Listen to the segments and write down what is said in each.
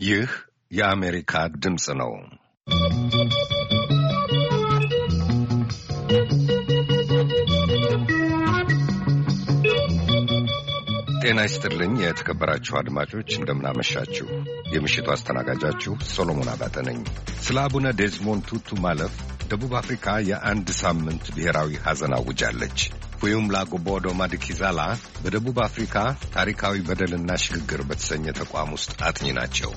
ይህ የአሜሪካ ድምፅ ነው። ጤና ይስጥልኝ የተከበራችሁ አድማጮች፣ እንደምናመሻችሁ። የምሽቱ አስተናጋጃችሁ ሶሎሞን አባተ ነኝ። ስለ አቡነ ዴዝሞንድ ቱቱ ማለፍ ደቡብ አፍሪካ የአንድ ሳምንት ብሔራዊ ሐዘን አውጃለች። ፉዩምላ ጎቦዶ ማዲኪዛላ በደቡብ አፍሪካ ታሪካዊ በደልና ሽግግር በተሰኘ ተቋም ውስጥ አጥኚ ናቸው።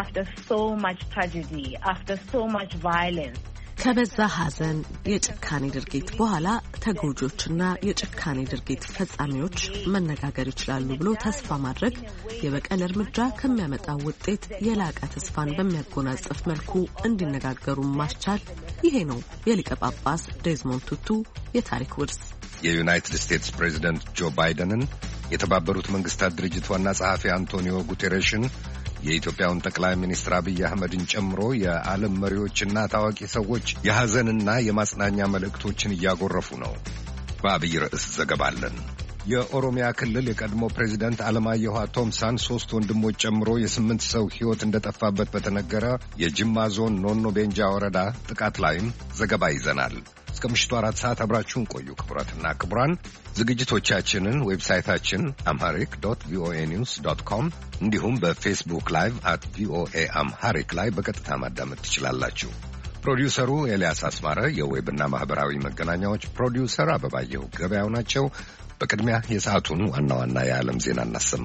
ከበዛ ሐዘን፣ የጭካኔ ድርጊት በኋላ ተጎጂዎችና የጭካኔ ድርጊት ፈጻሚዎች መነጋገር ይችላሉ ብሎ ተስፋ ማድረግ የበቀል እርምጃ ከሚያመጣው ውጤት የላቀ ተስፋን በሚያጎናጽፍ መልኩ እንዲነጋገሩ ማስቻል፣ ይሄ ነው የሊቀ ጳጳስ ዴዝሞንድ ቱቱ የታሪክ ውርስ። የዩናይትድ ስቴትስ ፕሬዚደንት ጆ ባይደንን፣ የተባበሩት መንግስታት ድርጅት ዋና ጸሐፊ አንቶኒዮ ጉቴሬሽን፣ የኢትዮጵያውን ጠቅላይ ሚኒስትር አብይ አህመድን ጨምሮ የዓለም መሪዎችና ታዋቂ ሰዎች የሐዘንና የማጽናኛ መልእክቶችን እያጎረፉ ነው። በአብይ ርዕስ ዘገባ አለን። የኦሮሚያ ክልል የቀድሞ ፕሬዚደንት አለማየሁ ቶምሳን 3 ወንድሞች ጨምሮ የ8 ሰው ሕይወት እንደጠፋበት በተነገረ የጅማ ዞን ኖኖ ቤንጃ ወረዳ ጥቃት ላይም ዘገባ ይዘናል። እስከ ምሽቱ 4 ሰዓት አብራችሁን ቆዩ። ክቡራትና ክቡራን፣ ዝግጅቶቻችንን ዌብሳይታችን amharic.voanews.com እንዲሁም በፌስቡክ ላይቭ @voa amharic ላይ በቀጥታ ማዳመጥ ትችላላችሁ። ፕሮዲውሰሩ ኤልያስ አስማረ፣ የዌብና ማህበራዊ መገናኛዎች ፕሮዲውሰር አበባየሁ ገበያው ናቸው። በቅድሚያ የሰዓቱን ዋና ዋና የዓለም ዜና እናሰማ።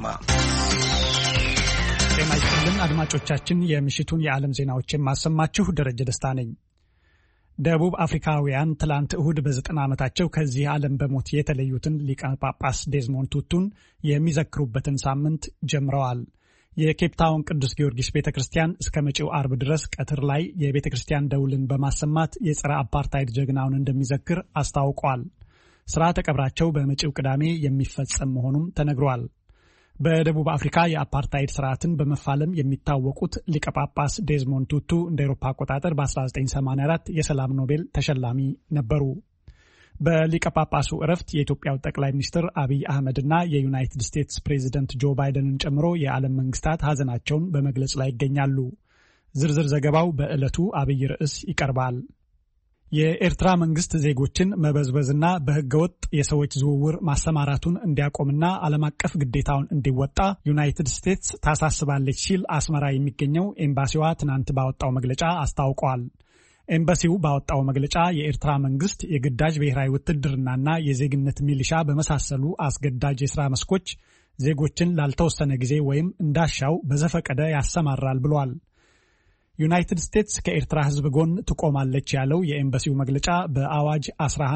ጤና ይስጥልን አድማጮቻችን፣ የምሽቱን የዓለም ዜናዎች የማሰማችሁ ደረጀ ደስታ ነኝ። ደቡብ አፍሪካውያን ትላንት እሁድ በ90 ዓመታቸው ከዚህ ዓለም በሞት የተለዩትን ሊቀ ጳጳስ ዴዝሞንድ ቱቱን የሚዘክሩበትን ሳምንት ጀምረዋል። የኬፕታውን ቅዱስ ጊዮርጊስ ቤተክርስቲያን እስከ መጪው አርብ ድረስ ቀትር ላይ የቤተክርስቲያን ደውልን በማሰማት የጸረ አፓርታይድ ጀግናውን እንደሚዘክር አስታውቋል። ስርዓተ ቀብራቸው በመጪው ቅዳሜ የሚፈጸም መሆኑም ተነግሯል። በደቡብ አፍሪካ የአፓርታይድ ስርዓትን በመፋለም የሚታወቁት ሊቀ ጳጳስ ዴዝሞንድ ቱቱ እንደ አውሮፓ አቆጣጠር በ1984 የሰላም ኖቤል ተሸላሚ ነበሩ። በሊቀ ጳጳሱ ዕረፍት የኢትዮጵያው ጠቅላይ ሚኒስትር አብይ አህመድና የዩናይትድ ስቴትስ ፕሬዚደንት ጆ ባይደንን ጨምሮ የዓለም መንግስታት ሐዘናቸውን በመግለጽ ላይ ይገኛሉ። ዝርዝር ዘገባው በዕለቱ አብይ ርዕስ ይቀርባል። የኤርትራ መንግስት ዜጎችን መበዝበዝና በህገወጥ የሰዎች ዝውውር ማሰማራቱን እንዲያቆምና ዓለም አቀፍ ግዴታውን እንዲወጣ ዩናይትድ ስቴትስ ታሳስባለች ሲል አስመራ የሚገኘው ኤምባሲዋ ትናንት ባወጣው መግለጫ አስታውቋል። ኤምባሲው ባወጣው መግለጫ የኤርትራ መንግስት የግዳጅ ብሔራዊ ውትድርናና የዜግነት ሚሊሻ በመሳሰሉ አስገዳጅ የሥራ መስኮች ዜጎችን ላልተወሰነ ጊዜ ወይም እንዳሻው በዘፈቀደ ያሰማራል ብሏል። ዩናይትድ ስቴትስ ከኤርትራ ህዝብ ጎን ትቆማለች ያለው የኤምባሲው መግለጫ በአዋጅ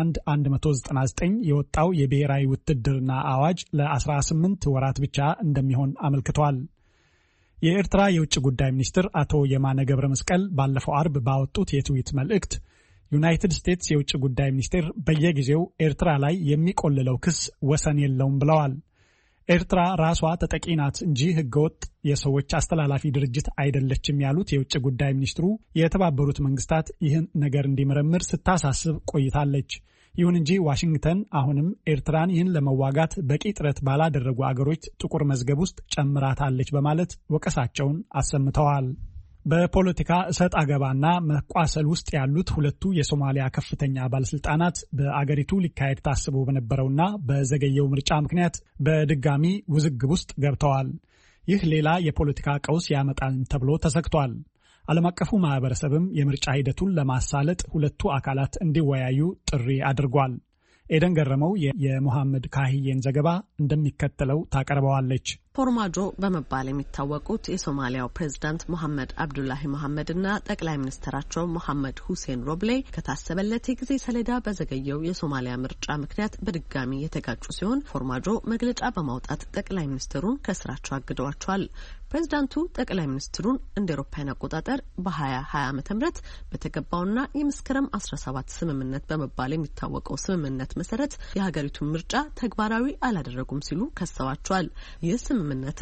11199 የወጣው የብሔራዊ ውትድርና አዋጅ ለ18 ወራት ብቻ እንደሚሆን አመልክቷል። የኤርትራ የውጭ ጉዳይ ሚኒስትር አቶ የማነ ገብረ መስቀል ባለፈው አርብ ባወጡት የትዊት መልእክት ዩናይትድ ስቴትስ የውጭ ጉዳይ ሚኒስቴር በየጊዜው ኤርትራ ላይ የሚቆልለው ክስ ወሰን የለውም ብለዋል። ኤርትራ ራሷ ተጠቂ ናት እንጂ ህገወጥ የሰዎች አስተላላፊ ድርጅት አይደለችም ያሉት የውጭ ጉዳይ ሚኒስትሩ የተባበሩት መንግስታት ይህን ነገር እንዲመረምር ስታሳስብ ቆይታለች። ይሁን እንጂ ዋሽንግተን አሁንም ኤርትራን ይህን ለመዋጋት በቂ ጥረት ባላደረጉ አገሮች ጥቁር መዝገብ ውስጥ ጨምራታለች በማለት ወቀሳቸውን አሰምተዋል። በፖለቲካ እሰጥ አገባና መቋሰል ውስጥ ያሉት ሁለቱ የሶማሊያ ከፍተኛ ባለስልጣናት በአገሪቱ ሊካሄድ ታስቦ በነበረውና በዘገየው ምርጫ ምክንያት በድጋሚ ውዝግብ ውስጥ ገብተዋል። ይህ ሌላ የፖለቲካ ቀውስ ያመጣል ተብሎ ተሰግቷል። ዓለም አቀፉ ማህበረሰብም የምርጫ ሂደቱን ለማሳለጥ ሁለቱ አካላት እንዲወያዩ ጥሪ አድርጓል። ኤደን ገረመው የሙሐመድ ካሂዬን ዘገባ እንደሚከተለው ታቀርበዋለች። ፎርማጆ በመባል የሚታወቁት የሶማሊያው ፕሬዝዳንት መሐመድ አብዱላሂ መሐመድና ጠቅላይ ሚኒስትራቸው መሐመድ ሁሴን ሮብሌ ከታሰበለት የጊዜ ሰሌዳ በዘገየው የሶማሊያ ምርጫ ምክንያት በድጋሚ የተጋጩ ሲሆን ፎርማጆ መግለጫ በማውጣት ጠቅላይ ሚኒስትሩን ከስራቸው አግደዋቸዋል። ፕሬዝዳንቱ ጠቅላይ ሚኒስትሩን እንደ አውሮፓውያን አቆጣጠር በ2020 ዓ.ም በተገባውና የመስከረም 17 ስምምነት በመባል የሚታወቀው ስምምነት መሰረት የሀገሪቱን ምርጫ ተግባራዊ አላደረጉም ሲሉ ከሰዋቸዋል። ይህ ስምምነትም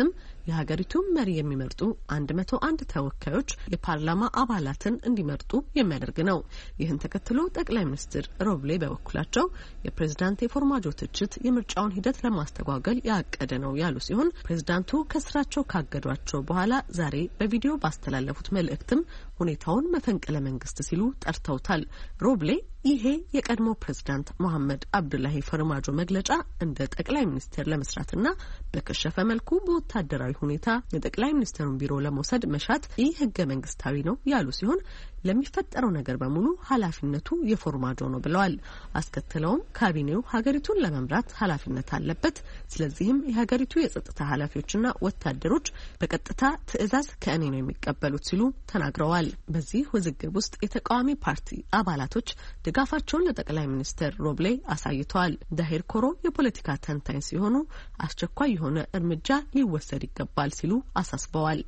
የሀገሪቱ መሪ የሚመርጡ 101 ተወካዮች የፓርላማ አባላትን እንዲመርጡ የሚያደርግ ነው። ይህን ተከትሎ ጠቅላይ ሚኒስትር ሮብሌ በበኩላቸው የፕሬዝዳንት ፎርማጆ ትችት የምርጫውን ሂደት ለማስተጓገል ያቀደ ነው ያሉ ሲሆን ፕሬዝዳንቱ ከስራቸው ካገዷቸው በኋላ ዛሬ በቪዲዮ ባስተላለፉት መልእክትም ሁኔታውን መፈንቅለ መንግስት ሲሉ ጠርተውታል። ሮብሌ ይሄ የቀድሞ ፕሬዝዳንት መሐመድ አብዱላሂ ፈርማጆ መግለጫ እንደ ጠቅላይ ሚኒስትር ለመስራትና በከሸፈ መልኩ በወታደራዊ ሁኔታ የጠቅላይ ሚኒስትሩን ቢሮ ለመውሰድ መሻት ይህ ህገ መንግስታዊ ነው ያሉ ሲሆን ለሚፈጠረው ነገር በሙሉ ኃላፊነቱ የፎርማጆ ነው ብለዋል። አስከትለውም ካቢኔው ሀገሪቱን ለመምራት ኃላፊነት አለበት፣ ስለዚህም የሀገሪቱ የጸጥታ ኃላፊዎችና ወታደሮች በቀጥታ ትዕዛዝ ከእኔ ነው የሚቀበሉት ሲሉ ተናግረዋል። በዚህ ውዝግብ ውስጥ የተቃዋሚ ፓርቲ አባላቶች ድጋፋቸውን ለጠቅላይ ሚኒስትር ሮብሌ አሳይተዋል። ዳሂር ኮሮ የፖለቲካ ተንታኝ ሲሆኑ አስቸኳይ የሆነ እርምጃ ሊወሰድ ይገባል ሲሉ አሳስበዋል።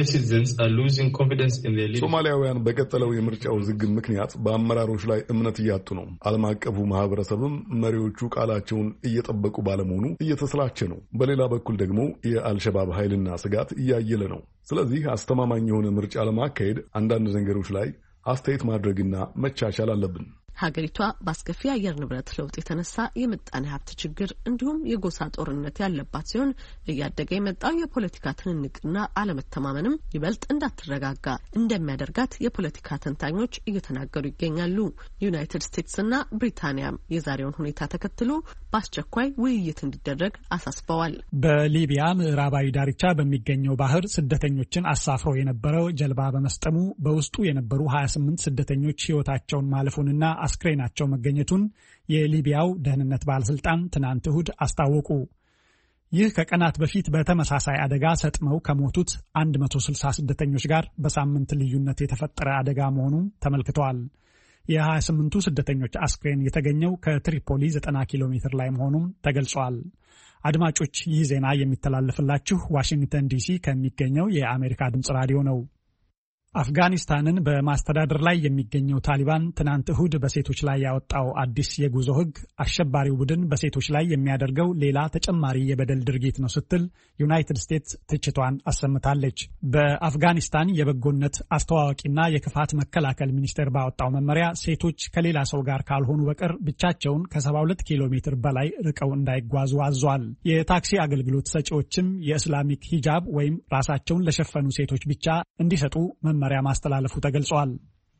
ሶማሊያውያን በቀጠለው የምርጫው ውዝግብ ምክንያት በአመራሮች ላይ እምነት እያጡ ነው። ዓለም አቀፉ ማህበረሰብም መሪዎቹ ቃላቸውን እየጠበቁ ባለመሆኑ እየተሰላቸ ነው። በሌላ በኩል ደግሞ የአልሸባብ ኃይልና ስጋት እያየለ ነው። ስለዚህ አስተማማኝ የሆነ ምርጫ ለማካሄድ አንዳንድ ነገሮች ላይ አስተያየት ማድረግና መቻቻል አለብን። ሀገሪቷ በአስከፊ አየር ንብረት ለውጥ የተነሳ የምጣኔ ሀብት ችግር እንዲሁም የጎሳ ጦርነት ያለባት ሲሆን እያደገ የመጣው የፖለቲካ ትንንቅና አለመተማመንም ይበልጥ እንዳትረጋጋ እንደሚያደርጋት የፖለቲካ ተንታኞች እየተናገሩ ይገኛሉ። ዩናይትድ ስቴትስና ብሪታንያም የዛሬውን ሁኔታ ተከትሎ በአስቸኳይ ውይይት እንዲደረግ አሳስበዋል። በሊቢያ ምዕራባዊ ዳርቻ በሚገኘው ባህር ስደተኞችን አሳፍሮ የነበረው ጀልባ በመስጠሙ በውስጡ የነበሩ 28 ስደተኞች ሕይወታቸውን ማለፉንና አስክሬናቸው መገኘቱን የሊቢያው ደህንነት ባለስልጣን ትናንት እሁድ አስታወቁ። ይህ ከቀናት በፊት በተመሳሳይ አደጋ ሰጥመው ከሞቱት 160 ስደተኞች ጋር በሳምንት ልዩነት የተፈጠረ አደጋ መሆኑ ተመልክተዋል። የ28ቱ ስደተኞች አስክሬን የተገኘው ከትሪፖሊ 90 ኪሎ ሜትር ላይ መሆኑም ተገልጿል። አድማጮች፣ ይህ ዜና የሚተላለፍላችሁ ዋሽንግተን ዲሲ ከሚገኘው የአሜሪካ ድምጽ ራዲዮ ነው። አፍጋኒስታንን በማስተዳደር ላይ የሚገኘው ታሊባን ትናንት እሁድ በሴቶች ላይ ያወጣው አዲስ የጉዞ ሕግ አሸባሪው ቡድን በሴቶች ላይ የሚያደርገው ሌላ ተጨማሪ የበደል ድርጊት ነው ስትል ዩናይትድ ስቴትስ ትችቷን አሰምታለች። በአፍጋኒስታን የበጎነት አስተዋዋቂና የክፋት መከላከል ሚኒስቴር ባወጣው መመሪያ ሴቶች ከሌላ ሰው ጋር ካልሆኑ በቀር ብቻቸውን ከ72 ኪሎ ሜትር በላይ ርቀው እንዳይጓዙ አዟል። የታክሲ አገልግሎት ሰጪዎችም የእስላሚክ ሂጃብ ወይም ራሳቸውን ለሸፈኑ ሴቶች ብቻ እንዲሰጡ መመሪያ ማስተላለፉ ተገልጿል።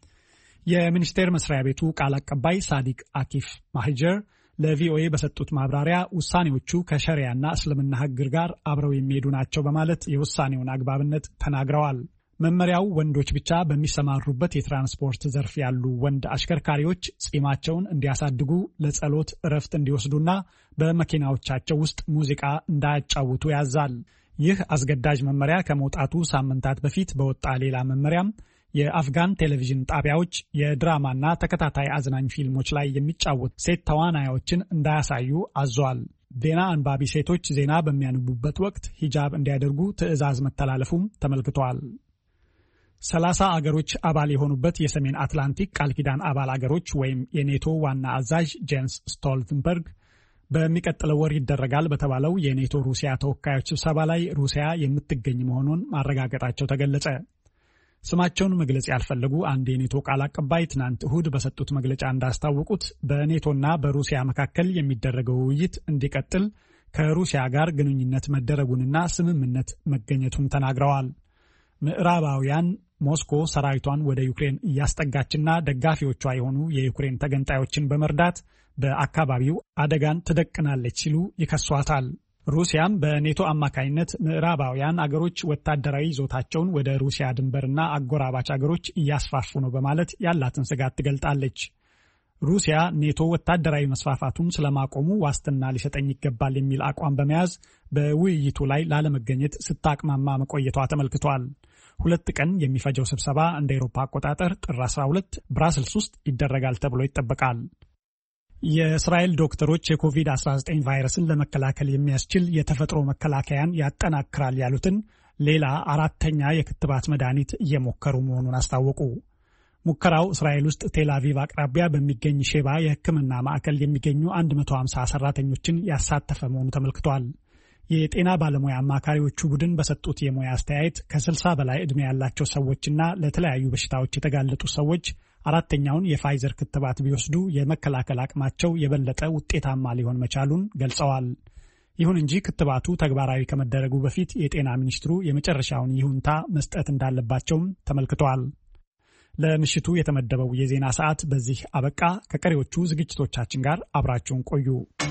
የሚኒስቴር መስሪያ ቤቱ ቃል አቀባይ ሳዲቅ አኪፍ ማሂጀር ለቪኦኤ በሰጡት ማብራሪያ ውሳኔዎቹ ከሸሪያና እስልምና ሕግ ጋር አብረው የሚሄዱ ናቸው በማለት የውሳኔውን አግባብነት ተናግረዋል። መመሪያው ወንዶች ብቻ በሚሰማሩበት የትራንስፖርት ዘርፍ ያሉ ወንድ አሽከርካሪዎች ጺማቸውን እንዲያሳድጉ፣ ለጸሎት እረፍት እንዲወስዱና በመኪናዎቻቸው ውስጥ ሙዚቃ እንዳያጫውቱ ያዛል። ይህ አስገዳጅ መመሪያ ከመውጣቱ ሳምንታት በፊት በወጣ ሌላ መመሪያም የአፍጋን ቴሌቪዥን ጣቢያዎች የድራማና ተከታታይ አዝናኝ ፊልሞች ላይ የሚጫወቱ ሴት ተዋናዮችን እንዳያሳዩ አዟል። ዜና አንባቢ ሴቶች ዜና በሚያነቡበት ወቅት ሂጃብ እንዲያደርጉ ትዕዛዝ መተላለፉም ተመልክቷል። 30 አገሮች አባል የሆኑበት የሰሜን አትላንቲክ ቃል ኪዳን አባል አገሮች ወይም የኔቶ ዋና አዛዥ ጄንስ ስቶልተንበርግ በሚቀጥለው ወር ይደረጋል በተባለው የኔቶ ሩሲያ ተወካዮች ስብሰባ ላይ ሩሲያ የምትገኝ መሆኑን ማረጋገጣቸው ተገለጸ። ስማቸውን መግለጽ ያልፈለጉ አንድ የኔቶ ቃል አቀባይ ትናንት እሁድ በሰጡት መግለጫ እንዳስታወቁት በኔቶና በሩሲያ መካከል የሚደረገው ውይይት እንዲቀጥል ከሩሲያ ጋር ግንኙነት መደረጉንና ስምምነት መገኘቱን ተናግረዋል። ምዕራባውያን ሞስኮ ሰራዊቷን ወደ ዩክሬን እያስጠጋችና ደጋፊዎቿ የሆኑ የዩክሬን ተገንጣዮችን በመርዳት በአካባቢው አደጋን ትደቅናለች ሲሉ ይከሷታል። ሩሲያም በኔቶ አማካይነት ምዕራባውያን አገሮች ወታደራዊ ይዞታቸውን ወደ ሩሲያ ድንበርና አጎራባች አገሮች እያስፋፉ ነው በማለት ያላትን ስጋት ትገልጣለች። ሩሲያ ኔቶ ወታደራዊ መስፋፋቱን ስለማቆሙ ዋስትና ሊሰጠኝ ይገባል የሚል አቋም በመያዝ በውይይቱ ላይ ላለመገኘት ስታቅማማ መቆየቷ ተመልክቷል። 2 ቀን የሚፈጀው ስብሰባ እንደ አውሮፓ አቆጣጠር ጥር 12 ብራስልስ ውስጥ ይደረጋል ተብሎ ይጠበቃል። የእስራኤል ዶክተሮች የኮቪድ-19 ቫይረስን ለመከላከል የሚያስችል የተፈጥሮ መከላከያን ያጠናክራል ያሉትን ሌላ 4ኛ የክትባት መድኃኒት እየሞከሩ መሆኑን አስታወቁ። ሙከራው እስራኤል ውስጥ ቴል አቪቭ አቅራቢያ በሚገኝ ሼባ የሕክምና ማዕከል የሚገኙ 150 ሰራተኞችን ያሳተፈ መሆኑ ተመልክቷል። የጤና ባለሙያ አማካሪዎቹ ቡድን በሰጡት የሙያ አስተያየት ከ60 በላይ ዕድሜ ያላቸው ሰዎችና ለተለያዩ በሽታዎች የተጋለጡ ሰዎች አራተኛውን የፋይዘር ክትባት ቢወስዱ የመከላከል አቅማቸው የበለጠ ውጤታማ ሊሆን መቻሉን ገልጸዋል። ይሁን እንጂ ክትባቱ ተግባራዊ ከመደረጉ በፊት የጤና ሚኒስትሩ የመጨረሻውን ይሁንታ መስጠት እንዳለባቸውም ተመልክቷል። ለምሽቱ የተመደበው የዜና ሰዓት በዚህ አበቃ። ከቀሪዎቹ ዝግጅቶቻችን ጋር አብራችሁን ቆዩ።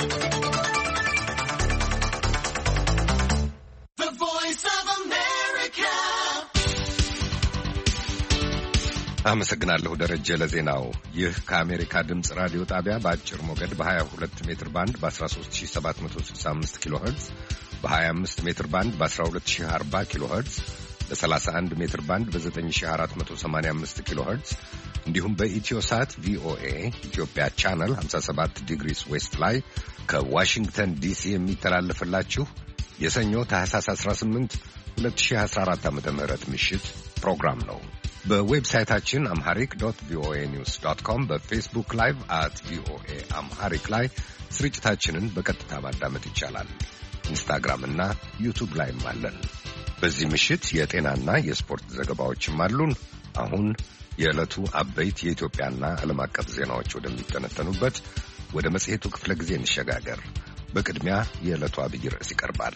አመሰግናለሁ ደረጀ ለዜናው። ይህ ከአሜሪካ ድምፅ ራዲዮ ጣቢያ በአጭር ሞገድ በ22 ሜትር ባንድ በ13765 ኪሎ ኸርትዝ፣ በ25 ሜትር ባንድ በ12040 ኪሎ ኸርትዝ፣ በ31 ሜትር ባንድ በ9485 ኪሎ ኸርትዝ እንዲሁም በኢትዮሳት ቪኦኤ ኢትዮጵያ ቻናል 57 ዲግሪስ ዌስት ላይ ከዋሽንግተን ዲሲ የሚተላለፍላችሁ የሰኞ ታህሳስ 18 2014 ዓ.ም ምሽት ፕሮግራም ነው። በዌብሳይታችን amharic.voanews.com በፌስቡክ ላይቭ @voa amharic ላይ ስርጭታችንን በቀጥታ ማዳመጥ ይቻላል። ኢንስታግራም እና ዩቲዩብ ላይም አለን። በዚህ ምሽት የጤናና የስፖርት ዘገባዎችም አሉን። አሁን የዕለቱ አበይት የኢትዮጵያና ዓለም አቀፍ ዜናዎች ወደሚተነተኑበት ወደ መጽሔቱ ክፍለ ጊዜ እንሸጋገር። በቅድሚያ የዕለቱ አብይ ርዕስ ይቀርባል።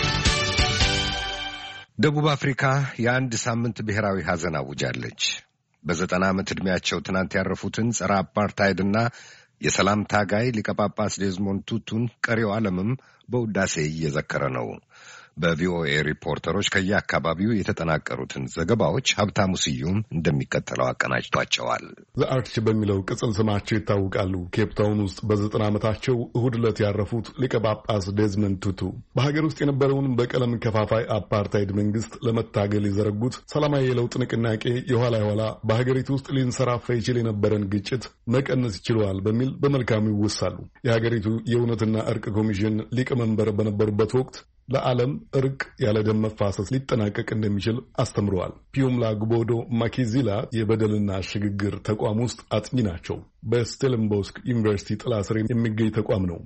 ደቡብ አፍሪካ የአንድ ሳምንት ብሔራዊ ሐዘን አውጃለች። በ90 ዓመት ዕድሜያቸው ትናንት ያረፉትን ጸረ አፓርታይድና የሰላም ታጋይ ሊቀ ጳጳስ ዴዝሞንድ ቱቱን ቀሪው ዓለምም በውዳሴ እየዘከረ ነው። በቪኦኤ ሪፖርተሮች ከየአካባቢው የተጠናቀሩትን ዘገባዎች ሀብታሙ ስዩም እንደሚከተለው አቀናጅቷቸዋል። ዘአርች በሚለው ቅጽል ስማቸው ይታወቃሉ። ኬፕታውን ውስጥ በ90 ዓመታቸው እሁድ ዕለት ያረፉት ሊቀ ጳጳስ ዴዝመንድ ቱቱ በሀገር ውስጥ የነበረውን በቀለም ከፋፋይ አፓርታይድ መንግስት ለመታገል የዘረጉት ሰላማዊ የለውጥ ንቅናቄ የኋላ በሀገሪቱ ውስጥ ሊንሰራፋ ይችል የነበረን ግጭት መቀነስ ይችለዋል በሚል በመልካሙ ይወሳሉ። የሀገሪቱ የእውነትና እርቅ ኮሚሽን ሊቀመንበር በነበሩበት ወቅት ለዓለም እርቅ ያለ ደም መፋሰስ ሊጠናቀቅ እንደሚችል አስተምረዋል። ፒዩምላ ጉቦዶ ማኪዚላ የበደልና ሽግግር ተቋም ውስጥ አጥኚ ናቸው። በስቴልንቦስክ ዩኒቨርሲቲ ጥላ ስር የሚገኝ ተቋም ነው።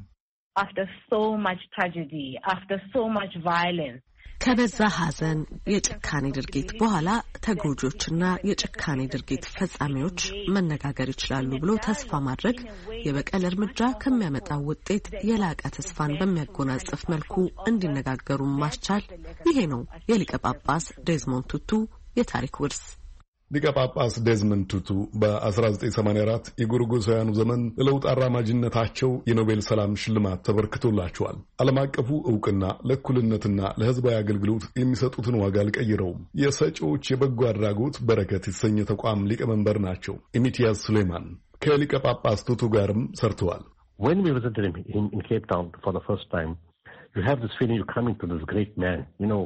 ከበዛ ሐዘን፣ የጭካኔ ድርጊት በኋላ ተጎጂዎችና የጭካኔ ድርጊት ፈጻሚዎች መነጋገር ይችላሉ ብሎ ተስፋ ማድረግ የበቀል እርምጃ ከሚያመጣው ውጤት የላቀ ተስፋን በሚያጎናጽፍ መልኩ እንዲነጋገሩ ማስቻል፣ ይሄ ነው የሊቀ ጳጳስ ዴዝሞንድ ቱቱ የታሪክ ውርስ። ሊቀ ጳጳስ ዴዝመንድ ቱቱ በ1984 የጎርጎሳውያኑ ዘመን ለለውጥ አራማጅነታቸው የኖቤል ሰላም ሽልማት ተበርክቶላቸዋል። ዓለም አቀፉ ዕውቅና ለእኩልነትና ለሕዝባዊ አገልግሎት የሚሰጡትን ዋጋ አልቀይረውም። የሰጪዎች የበጎ አድራጎት በረከት የተሰኘ ተቋም ሊቀመንበር ናቸው። ኢሚቲያስ ሱሌማን ከሊቀ ጳጳስ ቱቱ ጋርም ሰርተዋል። When we visited him in Cape Town for the first time, you have this feeling you're coming to this great man,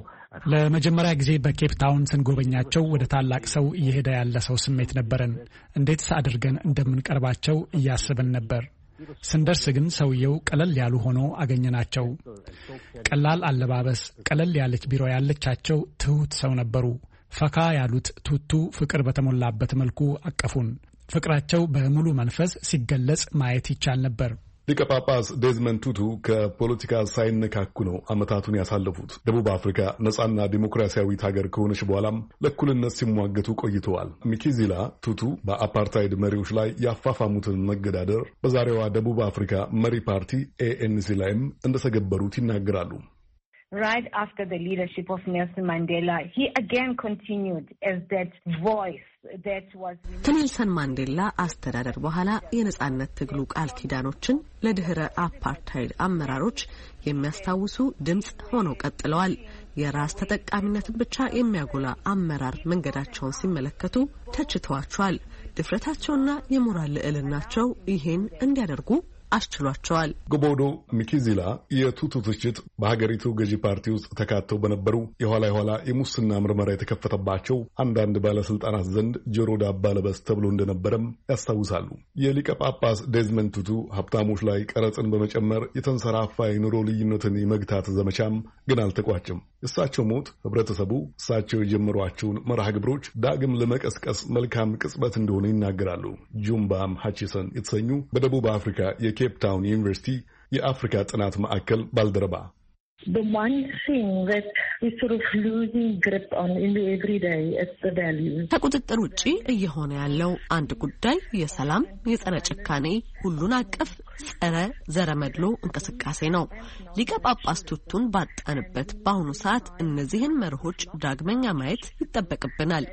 ለመጀመሪያ ጊዜ በኬፕ ታውን ስንጎበኛቸው ወደ ታላቅ ሰው እየሄደ ያለ ሰው ስሜት ነበረን። እንዴትስ አድርገን እንደምንቀርባቸው እያስብን ነበር። ስንደርስ ግን ሰውየው ቀለል ያሉ ሆኖ አገኘናቸው። ቀላል አለባበስ፣ ቀለል ያለች ቢሮ ያለቻቸው ትሁት ሰው ነበሩ። ፈካ ያሉት ቱቱ ፍቅር በተሞላበት መልኩ አቀፉን። ፍቅራቸው በሙሉ መንፈስ ሲገለጽ ማየት ይቻል ነበር። ሊቀ ጳጳስ ዴዝመንድ ቱቱ ከፖለቲካ ሳይነካኩ ነው ዓመታቱን ያሳለፉት። ደቡብ አፍሪካ ነጻና ዲሞክራሲያዊት ሀገር ከሆነች በኋላም ለእኩልነት ሲሟገቱ ቆይተዋል። ሚኪዚላ ቱቱ በአፓርታይድ መሪዎች ላይ ያፋፋሙትን መገዳደር በዛሬዋ ደቡብ አፍሪካ መሪ ፓርቲ ANC ላይም እንደተገበሩት ይናገራሉ። Right after the leadership of Nelson Mandela, he again continued as that voice that was... ከኔልሰን ማንዴላ አስተዳደር በኋላ የነጻነት ትግሉ ቃል ኪዳኖችን ለድህረ አፓርታይድ አመራሮች የሚያስታውሱ ድምጽ ሆነው ቀጥለዋል። የራስ ተጠቃሚነትን ብቻ የሚያጎላ አመራር መንገዳቸውን ሲመለከቱ ተችተዋቸዋል። ድፍረታቸውና የሞራል ልዕልናቸው ይሄን እንዲያደርጉ አስችሏቸዋል። ጉቦዶ ሚኪዚላ የቱቱ ትችት በሀገሪቱ ገዢ ፓርቲ ውስጥ ተካተው በነበሩ የኋላ የሙስና ምርመራ የተከፈተባቸው አንዳንድ ባለስልጣናት ዘንድ ጆሮ ዳባ ልበስ ተብሎ እንደነበረም ያስታውሳሉ። የሊቀ ጳጳስ ዴዝመንድ ቱቱ ሀብታሞች ላይ ቀረጽን በመጨመር የተንሰራፋ የኑሮ ልዩነትን የመግታት ዘመቻም ግን አልተቋጭም። እሳቸው ሞት ህብረተሰቡ እሳቸው የጀመሯቸውን መርሃ ግብሮች ዳግም ለመቀስቀስ መልካም ቅጽበት እንደሆነ ይናገራሉ። ጁምባም ሃቺሰን የተሰኙ በደቡብ አፍሪካ የኬፕ ታውን ዩኒቨርሲቲ የአፍሪካ ጥናት ማዕከል ባልደረባ The one thing that we're sort of losing grip on in the everyday is the values. ከቁጥጥር ውጪ እየሆነ ያለው አንድ ጉዳይ የሰላም፣ የጸረ ጭካኔ፣ ሁሉን አቀፍ ጸረ ዘረመድሎ እንቅስቃሴ ነው። ሊቀ ጳጳስ ቱቱን ባጣንበት በአሁኑ ሰዓት እነዚህን መርሆች ዳግመኛ ማየት ይጠበቅብናል።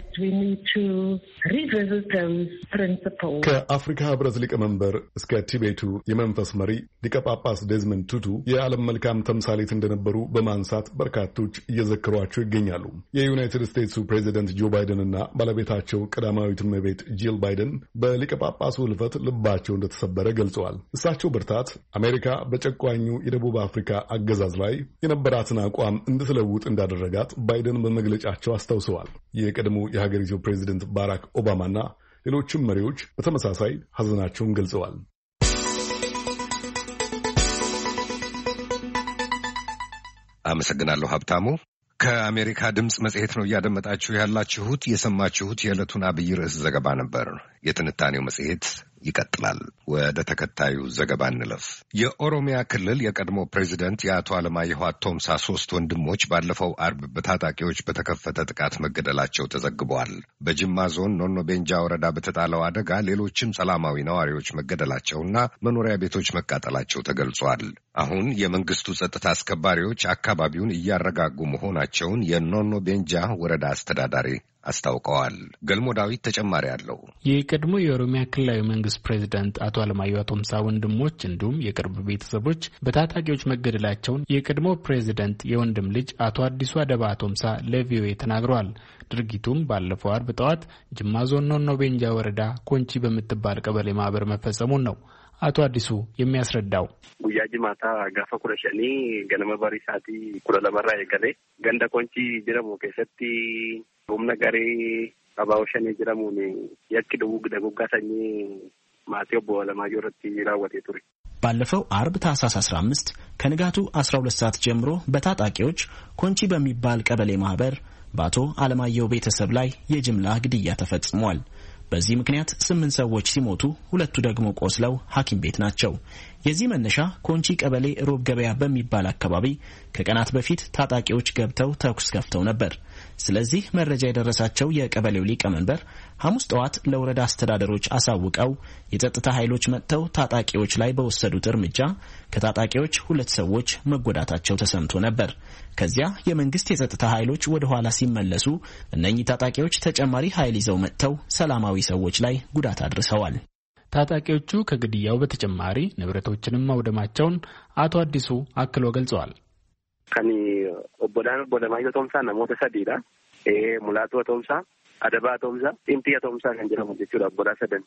ከአፍሪካ ህብረት ሊቀመንበር እስከ ቲቤቱ የመንፈስ መሪ ሊቀ ጳጳስ ዴዝመንድ ቱቱ የዓለም መልካም ተምሳሌት እንደነበሩ በማንሳት በርካቶች እየዘከሯቸው ይገኛሉ። የዩናይትድ ስቴትሱ ፕሬዚደንት ጆ ባይደን እና ባለቤታቸው ቀዳማዊት እመቤት ጂል ባይደን በሊቀ ጳጳሱ ህልፈት ልባቸው እንደተሰበረ ገልጸዋል። እሳቸው ብርታት አሜሪካ በጨቋኙ የደቡብ አፍሪካ አገዛዝ ላይ የነበራትን አቋም እንድትለውጥ እንዳደረጋት ባይደን በመግለጫቸው አስታውሰዋል። የቀድሞ የሀገሪቱ ፕሬዚደንት ባራክ ኦባማና ሌሎችም መሪዎች በተመሳሳይ ሐዘናቸውን ገልጸዋል። አመሰግናለሁ ሀብታሙ። ከአሜሪካ ድምፅ መጽሔት ነው እያደመጣችሁ ያላችሁት። የሰማችሁት የዕለቱን አብይ ርዕስ ዘገባ ነበር። የትንታኔው መጽሔት ይቀጥላል። ወደ ተከታዩ ዘገባ እንለፍ። የኦሮሚያ ክልል የቀድሞ ፕሬዚደንት የአቶ አለማየሁ አቶምሳ 3 ወንድሞች ባለፈው አርብ በታጣቂዎች በተከፈተ ጥቃት መገደላቸው ተዘግበዋል። በጅማ ዞን ኖኖ ቤንጃ ወረዳ በተጣለው አደጋ ሌሎችም ሰላማዊ ነዋሪዎች መገደላቸውና መኖሪያ ቤቶች መቃጠላቸው ተገልጿል። አሁን የመንግስቱ ጸጥታ አስከባሪዎች አካባቢውን እያረጋጉ መሆናቸውን የኖኖ ቤንጃ ወረዳ አስተዳዳሪ አስታውቀዋል። ገልሞ ዳዊት ተጨማሪ አለው። የቀድሞ የኦሮሚያ ክልላዊ መንግስት ፕሬዝዳንት አቶ አለማየሁ አቶምሳ ወንድሞች እንዲሁም የቅርብ ቤተሰቦች በታጣቂዎች መገደላቸውን የቀድሞ ፕሬዝዳንት የወንድም ልጅ አቶ አዲሱ አደባ አቶምሳ ለቪኦኤ ተናግረዋል። ድርጊቱም ባለፈው አርብ ጠዋት ጅማ ዞን ኖኖ ቤንጃ ወረዳ ኮንቺ በምትባል ቀበሌ ማህበር መፈጸሙን ነው አቶ አዲሱ የሚያስረዳው። ጉያ ጅማታ ጋፋ ኩረሸኒ ገነመ ባሪሳቲ ኩረለመራ የገሌ ገንዳ ኮንቺ ጅረሙ ከሰቲ ቡምነ ጋሪ አባውሸኒ ጅረሙኒ የክዱ ግደጉጋሰኒ ማቴው በለማዮ ረቲ ይራወቴ ቱሪ ባለፈው አርብ ታህሳስ 15 ከንጋቱ 12 ሰዓት ጀምሮ በታጣቂዎች ኮንቺ በሚባል ቀበሌ ማህበር በአቶ አለማየሁ ቤተሰብ ላይ የጅምላ ግድያ ተፈጽሟል። በዚህ ምክንያት 8 ሰዎች ሲሞቱ 2 ደግሞ ቆስለው ሐኪም ቤት ናቸው። የዚህ መነሻ ኮንቺ ቀበሌ ሮብ ገበያ በሚባል አካባቢ ከቀናት በፊት ታጣቂዎች ገብተው ተኩስ ከፍተው ነበር። ስለዚህ መረጃ የደረሳቸው የቀበሌው ሊቀመንበር ሐሙስ ጠዋት ለወረዳ አስተዳደሮች አሳውቀው የጸጥታ ኃይሎች መጥተው ታጣቂዎች ላይ በወሰዱት እርምጃ ከታጣቂዎች 2 ሰዎች መጎዳታቸው ተሰምቶ ነበር። ከዚያ የመንግስት የጸጥታ ኃይሎች ወደ ኋላ ሲመለሱ እነኚህ ታጣቂዎች ተጨማሪ ኃይል ይዘው መጥተው ሰላማዊ ሰዎች ላይ ጉዳት አድርሰዋል። ታጣቂዎቹ ከግድያው በተጨማሪ ንብረቶችንም ማውደማቸውን አቶ አዲሱ አክሎ ገልጸዋል። ከኒ ኦቦዳን ቦለማዮ ቶምሳ ነሞተ ሰዲዳ ሙላቱ ቶምሳ አደባ ቶምሳ ጢንቲ ቶምሳ ከንጀራ ሙዲቹ አቦዳ ሰደን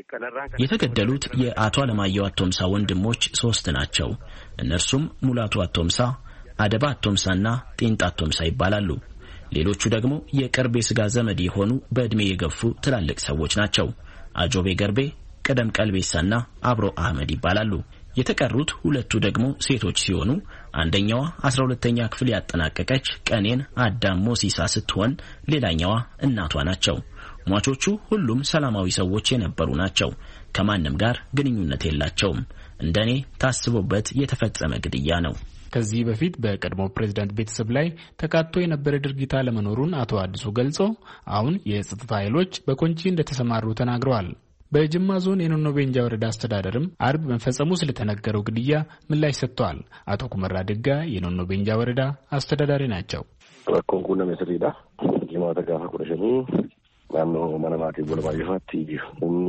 የተገደሉት የአቶ አለማየሁ አቶምሳ ወንድሞች 3 ናቸው። እነርሱም ሙላቱ አቶምሳ፣ አደባ አቶምሳና ጢንጣ አቶምሳ ይባላሉ። ሌሎቹ ደግሞ የቅርብ የስጋ ዘመድ የሆኑ በእድሜ የገፉ ትላልቅ ሰዎች ናቸው። አጆቤ ገርቤ፣ ቀደም ቀልቤሳና አብሮ አህመድ ይባላሉ። የተቀሩት 2 ደግሞ ሴቶች ሲሆኑ አንደኛዋ 12ኛ ክፍል ያጠናቀቀች ቀኔን አዳም ሞሲሳ ስትሆን ሌላኛዋ እናቷ ናቸው። ሟቾቹ ሁሉም ሰላማዊ ሰዎች የነበሩ ናቸው። ከማንም ጋር ግንኙነት የላቸውም። እንደኔ ታስቦበት የተፈጸመ ግድያ ነው። ከዚህ በፊት በቀድሞ ፕሬዝዳንት ቤተሰብ ላይ ተካቶ የነበረ ድርጊት አለመኖሩን አቶ አዲሱ ገልጾ አሁን የጸጥታ ኃይሎች በኮንቺ እንደተሰማሩ ተናግረዋል። በጅማ ዞን የኖኖ ቤንጃ ወረዳ አስተዳደርም አርብ መፈጸሙ ስለተነገረው ግድያ ምላሽ ሰጥተዋል። አቶ ኩመራ ድጋ የኖኖ ቤንጃ ወረዳ አስተዳዳሪ ናቸው። ኮንኩነ መስሪዳ ጅማ ተጋፋ ኩረሸኒ ማኖ ማናማቲ ቦለባየፋቲ ሁኑ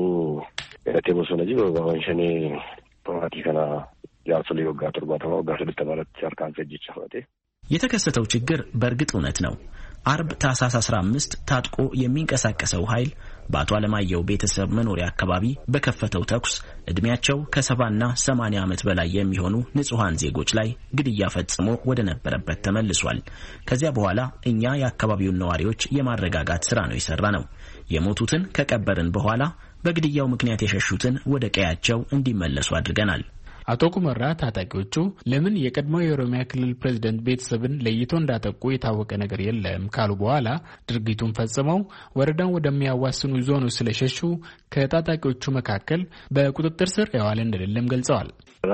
ኤቴቦሶነጂ በባንሸኔ ፓርቲ ከና ያርሰለ ወጋ ተርባታው ጋር ተባለት ቻርካን ፈጅቻ ሆቴ የተከሰተው ችግር በእርግጥ እውነት ነው። አርብ ታህሳስ 15 ታጥቆ የሚንቀሳቀሰው ኃይል በአቶ አለማየሁ ቤተሰብ መኖሪያ አካባቢ በከፈተው ተኩስ እድሜያቸው ከ70ና 80 ዓመት በላይ የሚሆኑ ንጹሃን ዜጎች ላይ ግድያ ፈጽሞ ወደ ነበረበት ተመልሷል። ከዚያ በኋላ እኛ የአካባቢውን ነዋሪዎች የማረጋጋት ስራ ነው የሰራ ነው። የሞቱትን ከቀበርን በኋላ በግድያው ምክንያት የሸሹትን ወደ ቀያቸው እንዲመለሱ አድርገናል። አቶ ኩመራ ታጣቂዎቹ ለምን የቀድሞው የኦሮሚያ ክልል ፕሬዝዳንት ቤተሰብን ለይቶ እንዳጠቁ የታወቀ ነገር የለም ካሉ በኋላ ድርጊቱን ፈጽመው ወረዳውን ወደሚያዋስኑ ዞኖች ስለሸሹ ከታጣቂዎቹ መካከል በቁጥጥር ስር የዋለ እንደሌለም ገልጸዋል።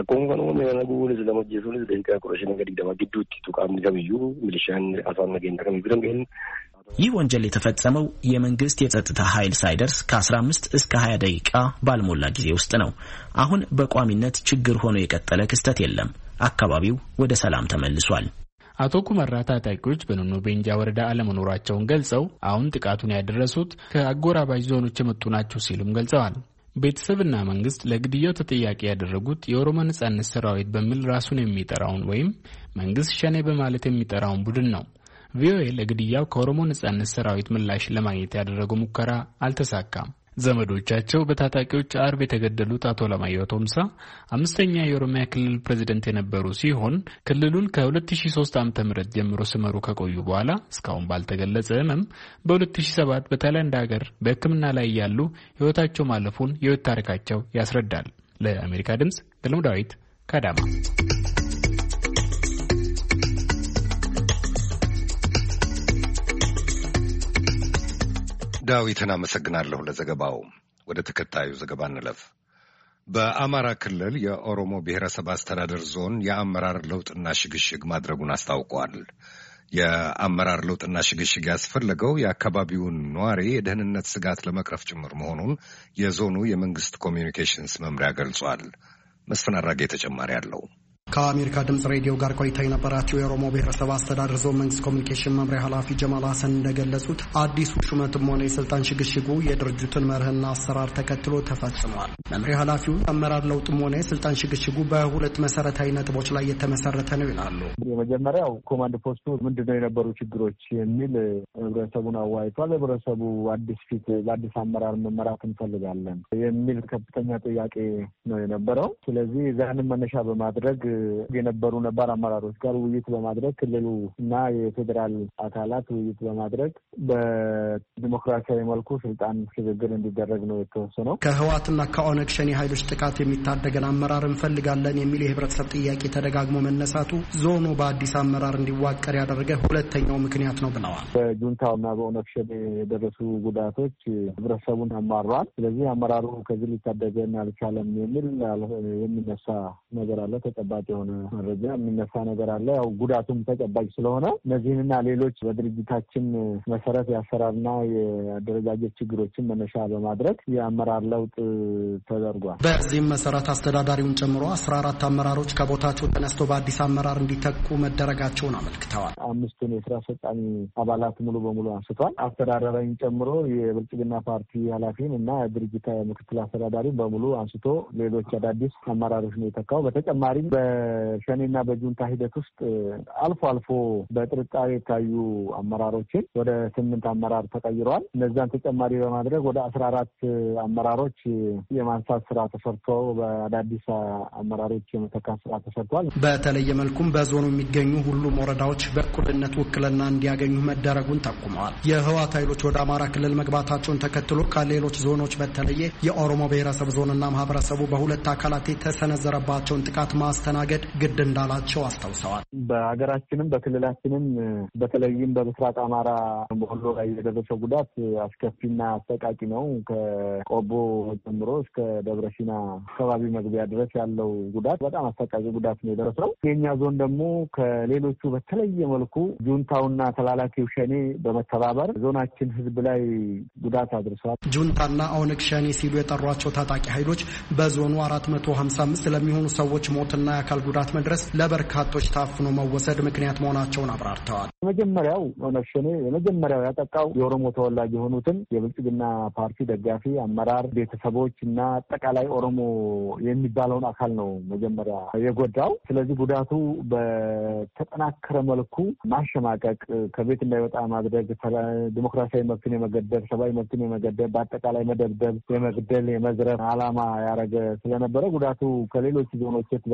ይህ ወንጀል የተፈጸመው የመንግስት የጸጥታ ኃይል ሳይደርስ ከ15 እስከ 20 ደቂቃ ባልሞላ ጊዜ ውስጥ ነው። አሁን በቋሚነት ችግር ሆኖ የቀጠለ ክስተት የለም። አካባቢው ወደ ሰላም ተመልሷል። አቶ ኩመራ ታጣቂዎች በኖኖ ቤንጃ ወረዳ አለመኖራቸውን ገልጸው አሁን ጥቃቱን ያደረሱት ከአጎራባች ዞኖች የመጡ ናቸው ሲሉም ገልጸዋል። ቤተሰብና መንግስት ለግድያው ተጠያቂ ያደረጉት የኦሮሞ ነጻነት ሰራዊት በሚል ራሱን የሚጠራውን ወይም መንግስት ሸኔ በማለት የሚጠራውን ቡድን ነው። ቪኦኤ ለግድያው ከኦሮሞ ነጻነት ሰራዊት ምላሽ ለማግኘት ያደረገው ሙከራ አልተሳካም። ዘመዶቻቸው በታጣቂዎች አርብ የተገደሉት አቶ አለማየሁ ቶምሳ 5ኛ የኦሮሚያ ክልል ፕሬዝዳንት የነበሩ ሲሆን ክልሉን ከ2003 ዓ.ም ጀምሮ ሲመሩ ከቆዩ በኋላ እስካሁን ባልተገለጸ ህመም በ2007 በታይላንድ ሀገር በሕክምና ላይ ያሉ ህይወታቸው ማለፉን የህይወት ታሪካቸው ያስረዳል። ለአሜሪካ ድምጽ ገልሞ ዳዊት ከአዳማ። ዳዊትን አመሰግናለሁ ለዘገባው። ወደ ተከታዩ ዘገባ እንለፍ። በአማራ ክልል የኦሮሞ ብሔረሰብ አስተዳደር ዞን የአመራር ለውጥና ሽግሽግ ማድረጉን አስታውቋል። የአመራር ለውጥና ሽግሽግ ያስፈለገው የአካባቢውን ነዋሪ የደህንነት ስጋት ለመቅረፍ ጭምር መሆኑን የዞኑ የመንግስት ኮሚዩኒኬሽንስ መምሪያ ገልጿል። መስፍን አራጌ ተጨማሪ አለው። ከአሜሪካ ድምጽ ሬዲዮ ጋር ቆይታ የነበራቸው የኦሮሞ ብሔረሰብ አስተዳደር ዞን መንግስት ኮሚኒኬሽን መምሪያ ኃላፊ ጀማል ሀሰን እንደገለጹት አዲሱ ሹመትም ሆነ የስልጣን ሽግሽጉ የድርጅቱን መርህና አሰራር ተከትሎ ተፈጽሟል። መምሪያ ኃላፊው አመራር ለውጥም ሆነ የስልጣን ሽግሽጉ በሁለት መሰረታዊ ነጥቦች ላይ የተመሰረተ ነው ይላሉ። የመጀመሪያው ኮማንድ ፖስቱ ምንድነው የነበሩ ችግሮች የሚል ህብረተሰቡን አዋይቷል። ህብረተሰቡ አዲስ ፊት በአዲስ አመራር መመራት እንፈልጋለን የሚል ከፍተኛ ጥያቄ ነው የነበረው። ስለዚህ ዛንን መነሻ በማድረግ የነበሩ ነባር አመራሮች ጋር ውይይት በማድረግ ክልሉ እና የፌዴራል አካላት ውይይት በማድረግ በዲሞክራሲያዊ መልኩ ስልጣን ሽግግር እንዲደረግ ነው የተወሰነው። ከህወሓትና ከኦነግ ሸኔ ኃይሎች ጥቃት የሚታደገን አመራር እንፈልጋለን የሚል የህብረተሰብ ጥያቄ ተደጋግሞ መነሳቱ ዞኑ በአዲስ አመራር እንዲዋቀር ያደረገ ሁለተኛው ምክንያት ነው ብለዋል። በጁንታውና በኦነግ ሸኔ የደረሱ ጉዳቶች ህብረተሰቡን አማሯል። ስለዚህ አመራሩ ከዚህ ሊታደገን አልቻለም የሚል የሚነሳ ነገር አለ። ተጨባጭ የሆነ መረጃ የሚነሳ ነገር አለ። ያው ጉዳቱም ተጨባጭ ስለሆነ እነዚህንና ሌሎች በድርጅታችን መሰረት የአሰራርና የአደረጃጀት ችግሮችን መነሻ በማድረግ የአመራር ለውጥ ተደርጓል። በዚህም መሰረት አስተዳዳሪውን ጨምሮ 14 አመራሮች ከቦታቸው ተነስተው በአዲስ አመራር እንዲተኩ መደረጋቸውን አመልክተዋል። 5 የስራ አስፈጻሚ አባላት ሙሉ በሙሉ አንስቷል። አስተዳዳሪውን ጨምሮ የብልጽግና ፓርቲ ኃላፊን እና የድርጅታ ምክትል አስተዳዳሪ በሙሉ አንስቶ ሌሎች አዳዲስ አመራሮች ነው የተካው። በተጨማሪም በሸኔና በጁንታ ሂደት ውስጥ አልፎ አልፎ በጥርጣሬ የታዩ አመራሮችን ወደ 8 አመራር ተቀይረዋል። እነዛን ተጨማሪ በማድረግ ወደ 14 አመራሮች የማንሳት ስራ ተሰርቶ በአዳዲስ አመራሮች የመተካት ስራ ተሰርቷል። በተለየ መልኩም በዞኑ የሚገኙ ሁሉም ወረዳዎች በእኩልነት ውክልና እንዲያገኙ መደረጉን ጠቁመዋል። የህወሓት ኃይሎች ወደ አማራ ክልል መግባታቸውን ተከትሎ ከሌሎች ዞኖች በተለየ የኦሮሞ ብሔረሰብ ዞንና ማህበረሰቡ በሁለት አካላት የተሰነዘረባቸውን ጥቃት ማስተናገድ ግድ እንዳላቸው አስታውሰዋል። በሀገራችንም በክልላችንም በተለይም በምስራቅ አማራ በወሎ ላይ የደረሰው ጉዳት አስከፊና አሰቃቂ ነው። ከቆቦ ጀምሮ እስከ ደብረሲና አካባቢ መግቢያ ድረስ ያለው ጉዳት በጣም አሰቃቂ ጉዳት ነው የደረሰው። የኛ ዞን ደግሞ ከሌሎቹ በተለየ መልኩ ጁንታውና ተላላኪው ሸኔ በመተባበር ዞናችን ህዝብ ላይ ጉዳት አድርሰዋል። ጁንታና ኦነግ ሸኔ ሲሉ የጠሯቸው ታጣቂ ኃይሎች በዞኑ 455 ለሚሆኑ ሰዎች ሞትና የአካል ጉዳት መድረስ ለበርካቶች ታፍኖ መወሰድ ምክንያት መሆናቸውን አብራርተዋል። የመጀመሪያው ኦነግ ሸኔ የመጀመሪያው ያጠቃው የኦሮሞ ተወላጅ የሆኑትን የብልጽግና ፓርቲ ደጋፊ አመራር ቤተሰቦች እና አጠቃላይ ኦሮሞ የሚባለውን አካል ነው መጀመሪያ የጎዳው። ስለዚህ ጉዳቱ በተጠናከረ መልኩ ማሸማቀቅ፣ ከቤት እንዳይወጣ ማድረግ፣ ዲሞክራሲያዊ መብትን የመገደብ፣ ሰብአዊ መብትን የመገደብ፣ በአጠቃላይ መደብደብ፣ የመግደል፣ የመዝረፍ ዓላማ ያደረገ ስለነበረ ጉዳቱ ከሌሎች ዞኖች በተለየ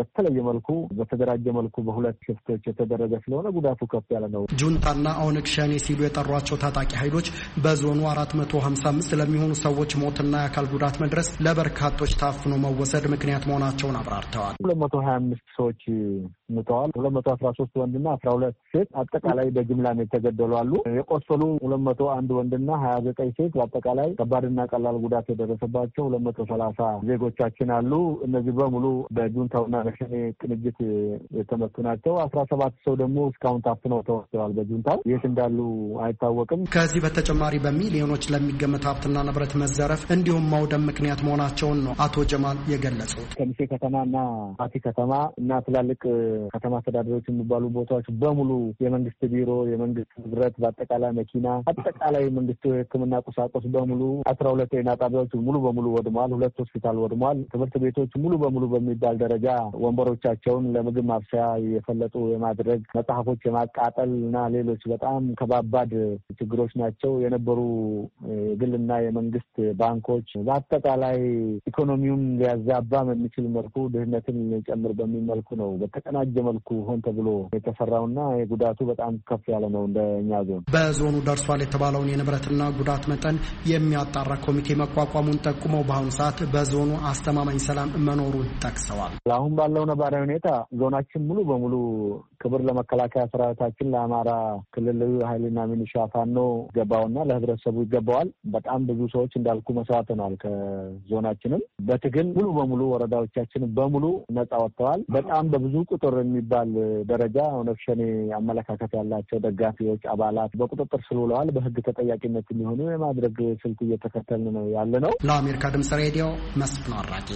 መልኩ በተደራጀ መልኩ በሁለት ሽፍቶች የተደረገ ስለሆነ ጉዳቱ ከፍ ያለ ነው። ጁንታና ኦነግ ሸኔ ሲሉ የጠሯቸው ታጣቂ ኃይሎች በዞኑ 455 ለሚሆኑ ሰዎች ሞትና የአካል ጉዳት መድረስ ለበርካቶች ታፍኖ መወሰድ ምክንያት መሆናቸውን አብራርተዋል። 225 ሰዎች ሞተዋል። 213 ወንድና 12 ሴት አጠቃላይ በጅምላ የተገደሉ አሉ። የቆሰሉ 201 ወንድና 29 ሴት በአጠቃላይ ከባድና ቀላል ጉዳት የደረሰባቸው 230 ዜጎቻችን አሉ። እነዚህ በሙሉ በጁንታውና በሸኔ ቅንጅት የተመቱ ናቸው። 17 ሰው ደግሞ እስካሁን ታፍነው ተወስደዋል። በጁንታው የት እንዳሉ አይታወቅም። ከዚህ በተጨማሪ በሚሊዮኖች ለሚገመት ሀብትና ንብረት መዘረፍ እንዲሁም ማውደም ምክንያት መሆናቸውን ነው አቶ ጀማል የገለጹት። ከሚሴ ከተማና ባቲ ከተማ እና ትላልቅ ከተማ አስተዳደሮች የሚባሉ ቦታዎች በሙሉ የመንግስት ቢሮ፣ የመንግስት ንብረት፣ በአጠቃላይ መኪና፣ አጠቃላይ መንግስት የሕክምና ቁሳቁስ በሙሉ 12 ጤና ጣቢያዎች ሙሉ በሙሉ ወድመዋል። 2 ሆስፒታል ወድመዋል። ትምህርት ቤቶች ሙሉ በሙሉ በሚባል ደረጃ ወንበሮቻቸውን ለምግብ ማብሰያ የፈለጡ የማድረግ መጽሐፎች የማቃጠል እና ሌሎች በጣም ከባባድ ችግሮች ናቸው የነበሩ። ግልና የመንግስት ባንኮች በአጠቃላይ ኢኮኖሚውን ሊያዛባ በሚችል መልኩ ድህነትን ሊጨምር በሚል መልኩ ነው በተቀናጀ መልኩ ሆን ተብሎ የተሰራውና የጉዳቱ በጣም ከፍ ያለ ነው። እንደኛ ዞን በዞኑ ደርሷል የተባለውን የንብረትና ጉዳት መጠን የሚያጣራ ኮሚቴ መቋቋሙን ጠቁመው በአሁኑ ሰዓት በዞኑ አስተማማኝ ሰላም መኖሩን ጠቅሰዋል። አሁን ባለው ነባራዊ ሁኔታ ዞናችን ሙሉ በሙሉ ክብር ለመከላከያ ሰራዊታችን ለአማራ ክልላዊ ኃይልና ሚሊሻ ፋኖ ገባውና ለህብረተሰቡ ይገባዋል። በጣም ብዙ ሰዎች እንዳልኩ መስዋዕት ሆነዋል። ከዞናችንም በትግል ሙሉ በሙሉ ወረዳዎቻችን በሙሉ ነጻ ወጥተዋል። በጣም በብዙ ቁጥር የሚባል ደረጃ ኦነግ ሸኔ አመለካከት ያላቸው ደጋፊዎች፣ አባላት በቁጥጥር ስር ውለዋል። በህግ ተጠያቂነት እንዲሆኑ የማድረግ ስልት እየተከተልን ነው ያለ ነው። ለአሜሪካ ድምጽ ሬዲዮ መስፍን አራጌ።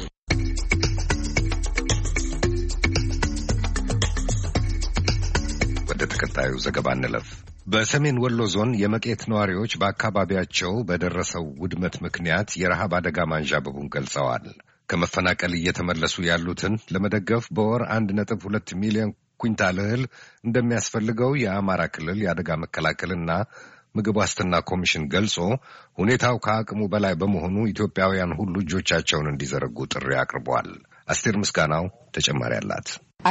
ወደ ተከታዩ ዘገባ እንለፍ። በሰሜን ወሎ ዞን የመቄት ነዋሪዎች በአካባቢያቸው በደረሰው ውድመት ምክንያት የረሃብ አደጋ ማንዣበቡን ገልጸዋል። ከመፈናቀል እየተመለሱ ያሉትን ለመደገፍ በወር 1.2 ሚሊዮን ኩንታል እህል እንደሚያስፈልገው የአማራ ክልል የአደጋ መከላከልና ምግብ ዋስትና ኮሚሽን ገልጾ ሁኔታው ከአቅሙ በላይ በመሆኑ ኢትዮጵያውያን ሁሉ እጆቻቸውን እንዲዘረጉ ጥሪ አቅርቧል። አስቴር ምስጋናው ተጨማሪ አላት።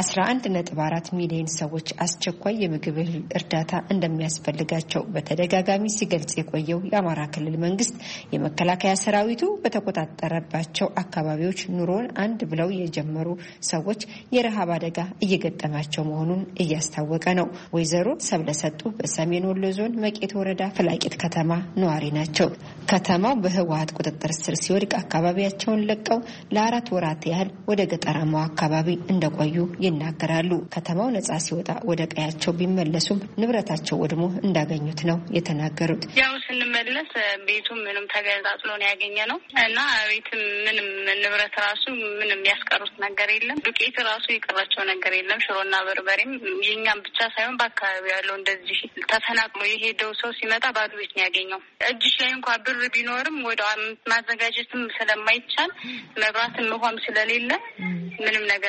11.4 ሚሊዮን ሰዎች አስቸኳይ የምግብ እርዳታ እንደሚያስፈልጋቸው በተደጋጋሚ ሲገልጽ የቆየው የአማራ ክልል መንግስት የመከላከያ ሰራዊቱ በተቆጣጠረባቸው አካባቢዎች ኑሮን አንድ ብለው የጀመሩ ሰዎች የረሃብ አደጋ እየገጠማቸው መሆኑን እያስታወቀ ነው። ወይዘሮ ሰብለሰጡ በሰሜን ወሎ ዞን መቄት ወረዳ ፍላቂት ከተማ ነዋሪ ናቸው። ከተማው በህወሓት ቁጥጥር ስር ሲወድቅ አካባቢያቸውን ለቀው ለ4 ወራት ያህል ወደ ገጠራማው አካባቢ እንደቆዩ ይናገራሉ። ከተማው ነጻ ሲወጣ ወደ ቀያቸው ቢመለሱም ንብረታቸው ወድሞ እንዳገኙት ነው የተናገሩት። ያው ስንመለስ ቤቱ ምንም ተገዛጥሎ ነው ያገኘነው እና ቤትም ምንም ንብረት ራሱ ምንም ያስቀሩት ነገር የለም። ዱቄት ራሱ የቀራቸው ነገር የለም። ሽሮና በርበሬም የኛም ብቻ ሳይሆን በአካባቢው ያለው እንደዚህ ተፈናቅሎ የሄደው ሰው ሲመጣ ባዶ ቤት ነው ያገኘው። እጅሽ ላይ እንኳን ብር ቢኖርም ወደ ማዘጋጀትም ስለማይቻል መብራትም ውሃም ስለሌለ ምንም ነገር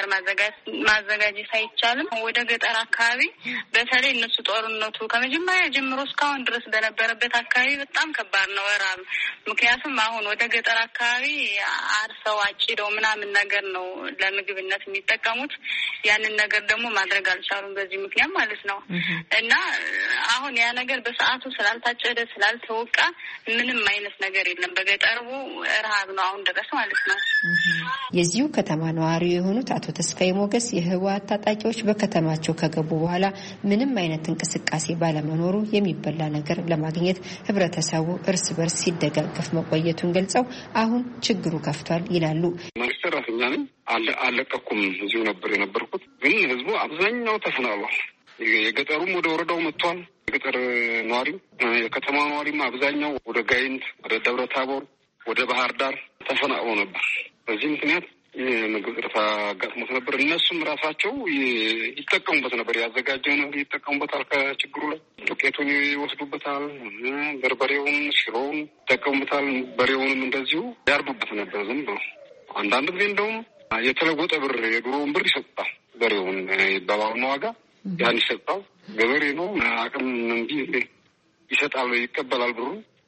ማዘጋጀት አይቻልም። ወደ ገጠር አካባቢ በተለይ እነሱ ጦርነቱ ከመጀመሪያ ጀምሮ እስካሁን ድረስ በነበረበት አካባቢ በጣም ከባድ ነው ራብ። ምክንያቱም አሁን ወደ ገጠር አካባቢ አርሰው አጭደው ምናምን ነገር ነው ለምግብነት የሚጠቀሙት። ያንን ነገር ደግሞ ማድረግ አልቻሉም በዚህ ምክንያት ማለት ነው። እና አሁን ያ ነገር በሰዓቱ ስላልታጨደ ስላልተወቃ ምንም አይነት ነገር የለም። በገጠሩ ረሃብ ነው አሁን ድረስ ማለት ነው። የዚሁ ከተማ ነዋሪ የሆኑት አቶ ተስፋዬ ሞገስ የህወሓት ታጣቂዎች በከተማቸው ከገቡ በኋላ ምንም አይነት እንቅስቃሴ ባለመኖሩ የሚበላ ነገር ለማግኘት ህብረተሰቡ እርስ በርስ ሲደጋገፍ መቆየቱን ገልጸው አሁን ችግሩ ከፍቷል ይላሉ። መንግስት ሰራተኛ ነኝ፣ አለቀኩም። እዚሁ ነበር የነበርኩት። ግን ህዝቡ አብዛኛው ተፈናቅሏል። የገጠሩም ወደ ወረዳው መጥቷል። የገጠር ነዋሪም የከተማ ነዋሪም አብዛኛው ወደ ጋይንት፣ ወደ ደብረ ታቦር፣ ወደ ባህር ዳር ተፈናቅሎ ነበር። በዚህ ምክንያት የምግብ እጥረት አጋጥሞት ነበር። እነሱም ራሳቸው ይጠቀሙበት ነበር። ያዘጋጀውን ይጠቀሙበታል። ከችግሩ ላይ ዱቄቱን ይወስዱበታል። በርበሬውን፣ ሽሮውን ይጠቀሙበታል። በሬውንም እንደዚሁ ያርዱበት ነበር ዝም ብሎ። አንዳንድ ጊዜ እንደውም የተለወጠ ብር የድሮውን ብር ይሰጡታል። በሬውን በባሁኑ ዋጋ ያን ይሰጣል። ገበሬ ነው አቅም እንዲ ይሰጣል፣ ይቀበላል ብሩ።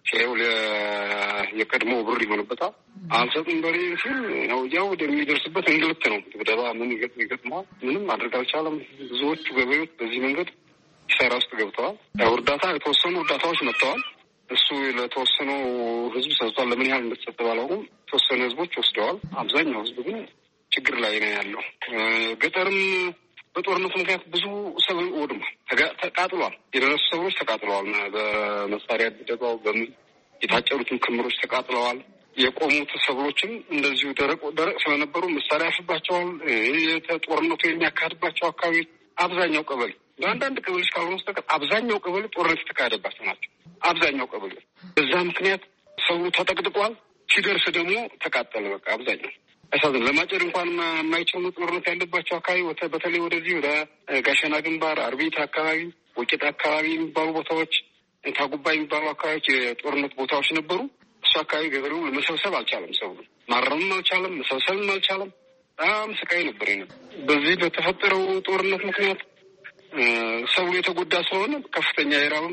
ሲያዩ የቀድሞ ብር ይሆንበታል። አልሰጥም በሬ ሲል ያው ወደሚደርስበት እንግልት ነው። ድብደባ ምን ይገጥመዋል? ምንም ማድረግ አልቻለም። ብዙዎቹ ገበሬዎች በዚህ መንገድ ኪሳራ ውስጥ ገብተዋል። ያው የተወሰኑ እርዳታዎች መጥተዋል። እሱ ለተወሰነው ህዝብ ሰጥቷል። ለምን ያህል እንደተሰጠ ባላውቅም የተወሰኑ ህዝቦች ወስደዋል። አብዛኛው ህዝብ ግን ችግር ላይ ነው ያለው። ገጠርም በጦርነቱ ምክንያት ብዙ ሰብል ወድሟል፣ ተቃጥሏል። የደረሱ ሰብሎች ተቃጥለዋል። በመሳሪያ ድብደባው የታጨሩትን ክምሮች ተቃጥለዋል። የቆሙት ሰብሎችም እንደዚሁ ደረቅ ስለነበሩ መሳሪያ ያፍባቸዋል። ጦርነቱ የሚያካሄድባቸው አካባቢዎች አብዛኛው ቀበሌ በአንዳንድ ቀበሌዎች ካልሆነ በስተቀር አብዛኛው ቀበሌ ጦርነት የተካሄደባቸው ናቸው። አብዛኛው ቀበሌ በዛ ምክንያት ሰው ተጠቅጥቋል። ሲደርስ ደግሞ ተቃጠለ። በቃ አብዛኛው አሳዘን ለማጨድ እንኳን የማይችሉ ጦርነት ያለባቸው አካባቢ በተለይ ወደዚህ ወደ ጋሸና ግንባር፣ አርቢት አካባቢ፣ ወቄት አካባቢ የሚባሉ ቦታዎች፣ ታጉባ የሚባሉ አካባቢዎች የጦርነት ቦታዎች ነበሩ። እሱ አካባቢ ገበሬው መሰብሰብ አልቻለም። ሰው ማረምም አልቻለም፣ መሰብሰብም አልቻለም። በጣም ስቃይ ነበር። በዚህ በተፈጠረው ጦርነት ምክንያት ሰው የተጎዳ ስለሆነ ከፍተኛ የራብም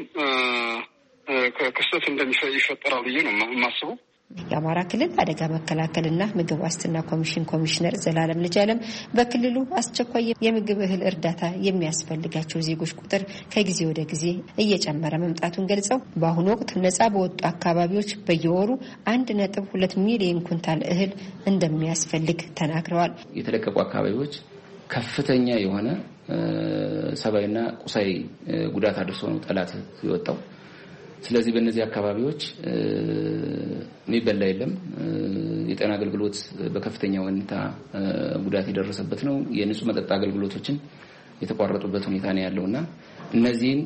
ክስተት እንደሚፈጠራል ብዬ ነው የማስበው። የአማራ ክልል አደጋ መከላከልና ምግብ ዋስትና ኮሚሽን ኮሚሽነር ዘላለም ልጅአለም በክልሉ አስቸኳይ የምግብ እህል እርዳታ የሚያስፈልጋቸው ዜጎች ቁጥር ከጊዜ ወደ ጊዜ እየጨመረ መምጣቱን ገልጸው በአሁኑ ወቅት ነጻ በወጡ አካባቢዎች በየወሩ 1.2 ሚሊዮን ኩንታል እህል እንደሚያስፈልግ ተናግረዋል። የተለቀቁ አካባቢዎች ከፍተኛ የሆነ ሰብአዊና ቁሳዊ ጉዳት አድርሶ ነው ጠላት የወጣው። ስለዚህ በእነዚህ አካባቢዎች የሚበላ የለም። የጤና አገልግሎት በከፍተኛ ሁኔታ ጉዳት የደረሰበት ነው። የንጹህ መጠጥ አገልግሎቶችን የተቋረጡበት ሁኔታ ነው ያለውና እነዚህን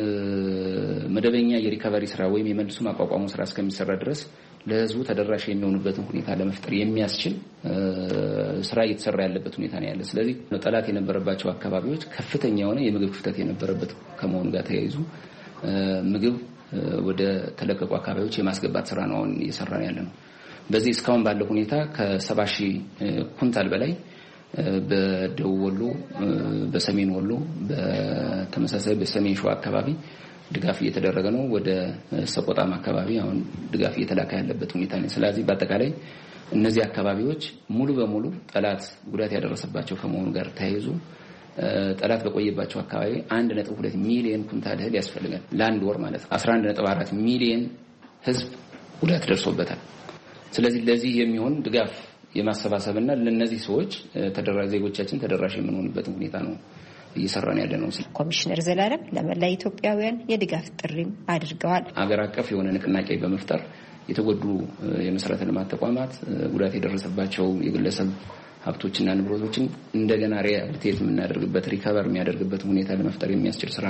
መደበኛ የሪካቨሪ ስራ ወይም የመልሶ ማቋቋሙ ስራ እስከሚሰራ ድረስ ለህዝቡ ተደራሽ የሚሆኑበትን ሁኔታ ለመፍጠር የሚያስችል ስራ እየተሰራ ያለበት ሁኔታ ነው ያለ። ስለዚህ ጠላት የነበረባቸው አካባቢዎች ከፍተኛ የሆነ የምግብ ክፍተት የነበረበት ከመሆኑ ጋር ተያይዞ ምግብ ወደ ተለቀቁ አካባቢዎች የማስገባት ስራ ነው አሁን እየሰራን ያለ ነው። በዚህ እስካሁን ባለው ሁኔታ ከ70,000 ኩንታል በላይ በደቡብ ወሎ፣ በሰሜን ወሎ፣ በተመሳሳይ በሰሜን ሸዋ አካባቢ ድጋፍ እየተደረገ ነው። ወደ ሰቆጣም አካባቢ አሁን ድጋፍ እየተላከ ያለበት ሁኔታ ነው። ስለዚህ በአጠቃላይ እነዚህ አካባቢዎች ሙሉ በሙሉ ጠላት ጉዳት ያደረሰባቸው ከመሆኑ ጋር ተያይዞ ጠላት በቆየባቸው አካባቢ 1.2 ሚሊዮን ኩንታል እህል ያስፈልጋል ለአንድ ወር ማለት ነው። 11.4 ሚሊዮን ህዝብ ጉዳት ደርሶበታል። ስለዚህ ለዚህ የሚሆን ድጋፍ የማሰባሰብና ለነዚህ ሰዎች ተደራሽ ዜጎቻችን ተደራሽ የምንሆንበትን ሁኔታ ነው እየሰራን ያለ ነው። ኮሚሽነር ዘላለም ለመላ ኢትዮጵያውያን የድጋፍ ጥሪም አድርገዋል። አገር አቀፍ የሆነ ንቅናቄ በመፍጠር የተጎዱ የመሰረተ ልማት ተቋማት፣ ጉዳት የደረሰባቸው የግለሰብ ሀብቶችና ንብረቶችን እንደገና ሪሃቢሊቴት የምናደርግበት ሪከቨር የሚያደርግበት ሁኔታ ለመፍጠር የሚያስችል ስራ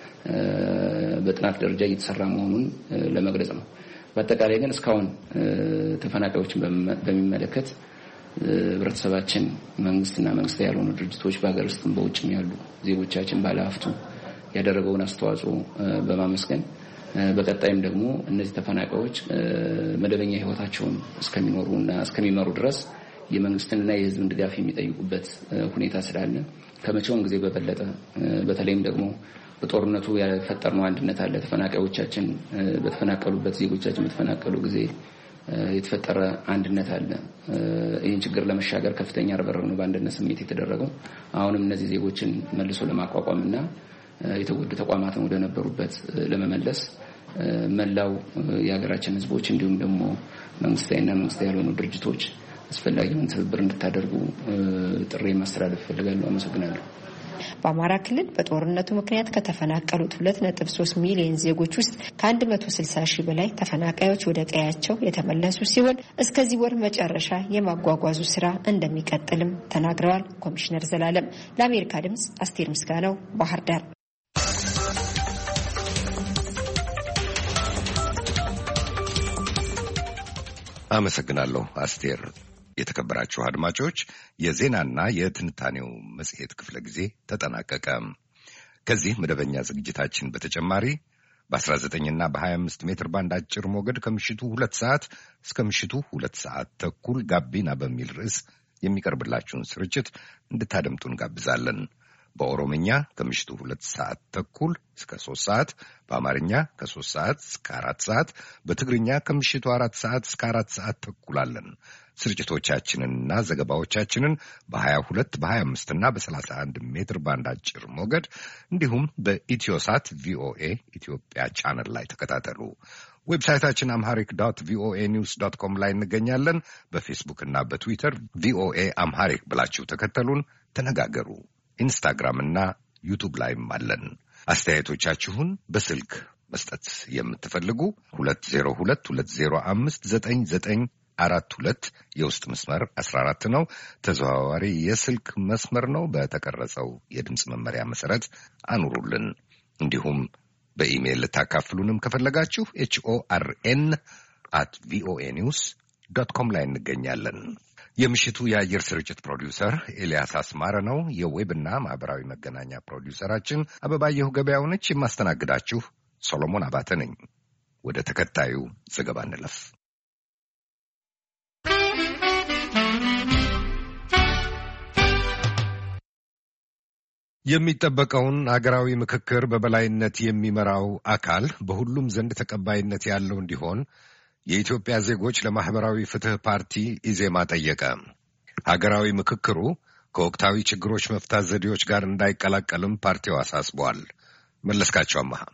በጥናት ደረጃ እየተሰራ መሆኑን ለመግለጽ ነው። በአጠቃላይ ግን እስካሁን ተፈናቃዮችን በሚመለከት ህብረተሰባችን፣ መንግስትና መንግስታዊ ያልሆኑ ድርጅቶች በሀገር ውስጥም በውጭም ያሉ ዜጎቻችን ባለሀብቱ ያደረገውን አስተዋጽኦ በማመስገን በቀጣይም ደግሞ እነዚህ ተፈናቃዮች መደበኛ ህይወታቸውን እስከሚኖሩና እስከሚመሩ ድረስ የመንግስትንና የህዝብን ድጋፍ የሚጠይቁበት ሁኔታ ስላለ ከመቼውም ጊዜ በበለጠ በተለይም ደግሞ በጦርነቱ ያፈጠርነው አንድነት አለ። ተፈናቃዮቻችን በተፈናቀሉበት ዜጎቻችን በተፈናቀሉ ጊዜ የተፈጠረ አንድነት አለ። ይህን ችግር ለመሻገር ከፍተኛ ርብርብ ነው በአንድነት ስሜት የተደረገው። አሁንም እነዚህ ዜጎችን መልሶ ለማቋቋምና የተጎዱ ተቋማትን ወደ ነበሩበት ለመመለስ መላው የሀገራችን ህዝቦች እንዲሁም ደግሞ መንግስታዊና መንግስታዊ ያልሆኑ ድርጅቶች አስፈላጊውን ትብብር እንድታደርጉ ጥሪ ማስተላለፍ እፈልጋለሁ። አመሰግናለሁ። በአማራ ክልል በጦርነቱ ምክንያት ከተፈናቀሉት 2.3 ሚሊዮን ዜጎች ውስጥ ከ160,000 በላይ ተፈናቃዮች ወደ ቀያቸው የተመለሱ ሲሆን እስከዚህ ወር መጨረሻ የማጓጓዙ ስራ እንደሚቀጥልም ተናግረዋል ኮሚሽነር ዘላለም። ለአሜሪካ ድምጽ አስቴር ምስጋናው ባህር ዳር። አመሰግናለሁ አስቴር። የተከበራችሁ አድማጮች፣ የዜናና የትንታኔው መጽሔት ክፍለ ጊዜ ተጠናቀቀ። ከዚህ መደበኛ ዝግጅታችን በተጨማሪ በ19ና በ25 ሜትር ባንድ አጭር ሞገድ ከምሽቱ 2 ሰዓት እስከ ምሽቱ 2 ሰዓት ተኩል ጋቢና በሚል ርዕስ የሚቀርብላችሁን ስርጭት እንድታደምጡ እንጋብዛለን። በኦሮምኛ ከምሽቱ 2 ሰዓት ተኩል እስከ 3 ሰዓት፣ በአማርኛ ከ3 ሰዓት እስከ 4 ሰዓት፣ በትግርኛ ከምሽቱ 4 ሰዓት እስከ 4 ሰዓት ተኩል አለን። ስርጭቶቻችንንና ዘገባዎቻችንን በ22 በ25 እና በ31 ሜትር ባንድ አጭር ሞገድ እንዲሁም በኢትዮሳት ቪኦኤ ኢትዮጵያ ቻነል ላይ ተከታተሉ። ዌብሳይታችን amharic.voanews.com ላይ እንገኛለን። በፌስቡክ እና በትዊተር ቪኦኤ አምሃሪክ ብላችሁ ተከተሉን፣ ተነጋገሩ። ኢንስታግራም እና ዩቱብ ላይም አለን። አስተያየቶቻችሁን በስልክ መስጠት የምትፈልጉ 2022059942 የውስጥ መስመር 14 ነው። ተዘዋዋሪ የስልክ መስመር ነው። በተቀረጸው የድምፅ መመሪያ መሰረት አኑሩልን። እንዲሁም በኢሜይል ልታካፍሉንም ከፈለጋችሁ HORN@voanews.com ላይ እንገኛለን። የምሽቱ የአየር ስርጭት ፕሮዲውሰር ኤልያስ አስማረ ነው። የዌብና ማህበራዊ መገናኛ ፕሮዲውሰራችን አበባየሁ ገበያው ነች። የማስተናግዳችሁ ሶሎሞን አባተ ነኝ። ወደ ተከታዩ ዘገባ እንለፍ። የሚጠበቀውን አገራዊ ምክክር በበላይነት የሚመራው አካል በሁሉም ዘንድ ተቀባይነት ያለው እንዲሆን የኢትዮጵያ ዜጎች ለማህበራዊ ፍትህ ፓርቲ ኢዜማ ጠየቀ። ሀገራዊ ምክክሩ ከወቅታዊ ችግሮች መፍታት ዘዴዎች ጋር እንዳይቀላቀልም ፓርቲው አሳስቧል። መለስካቸው አማሃ።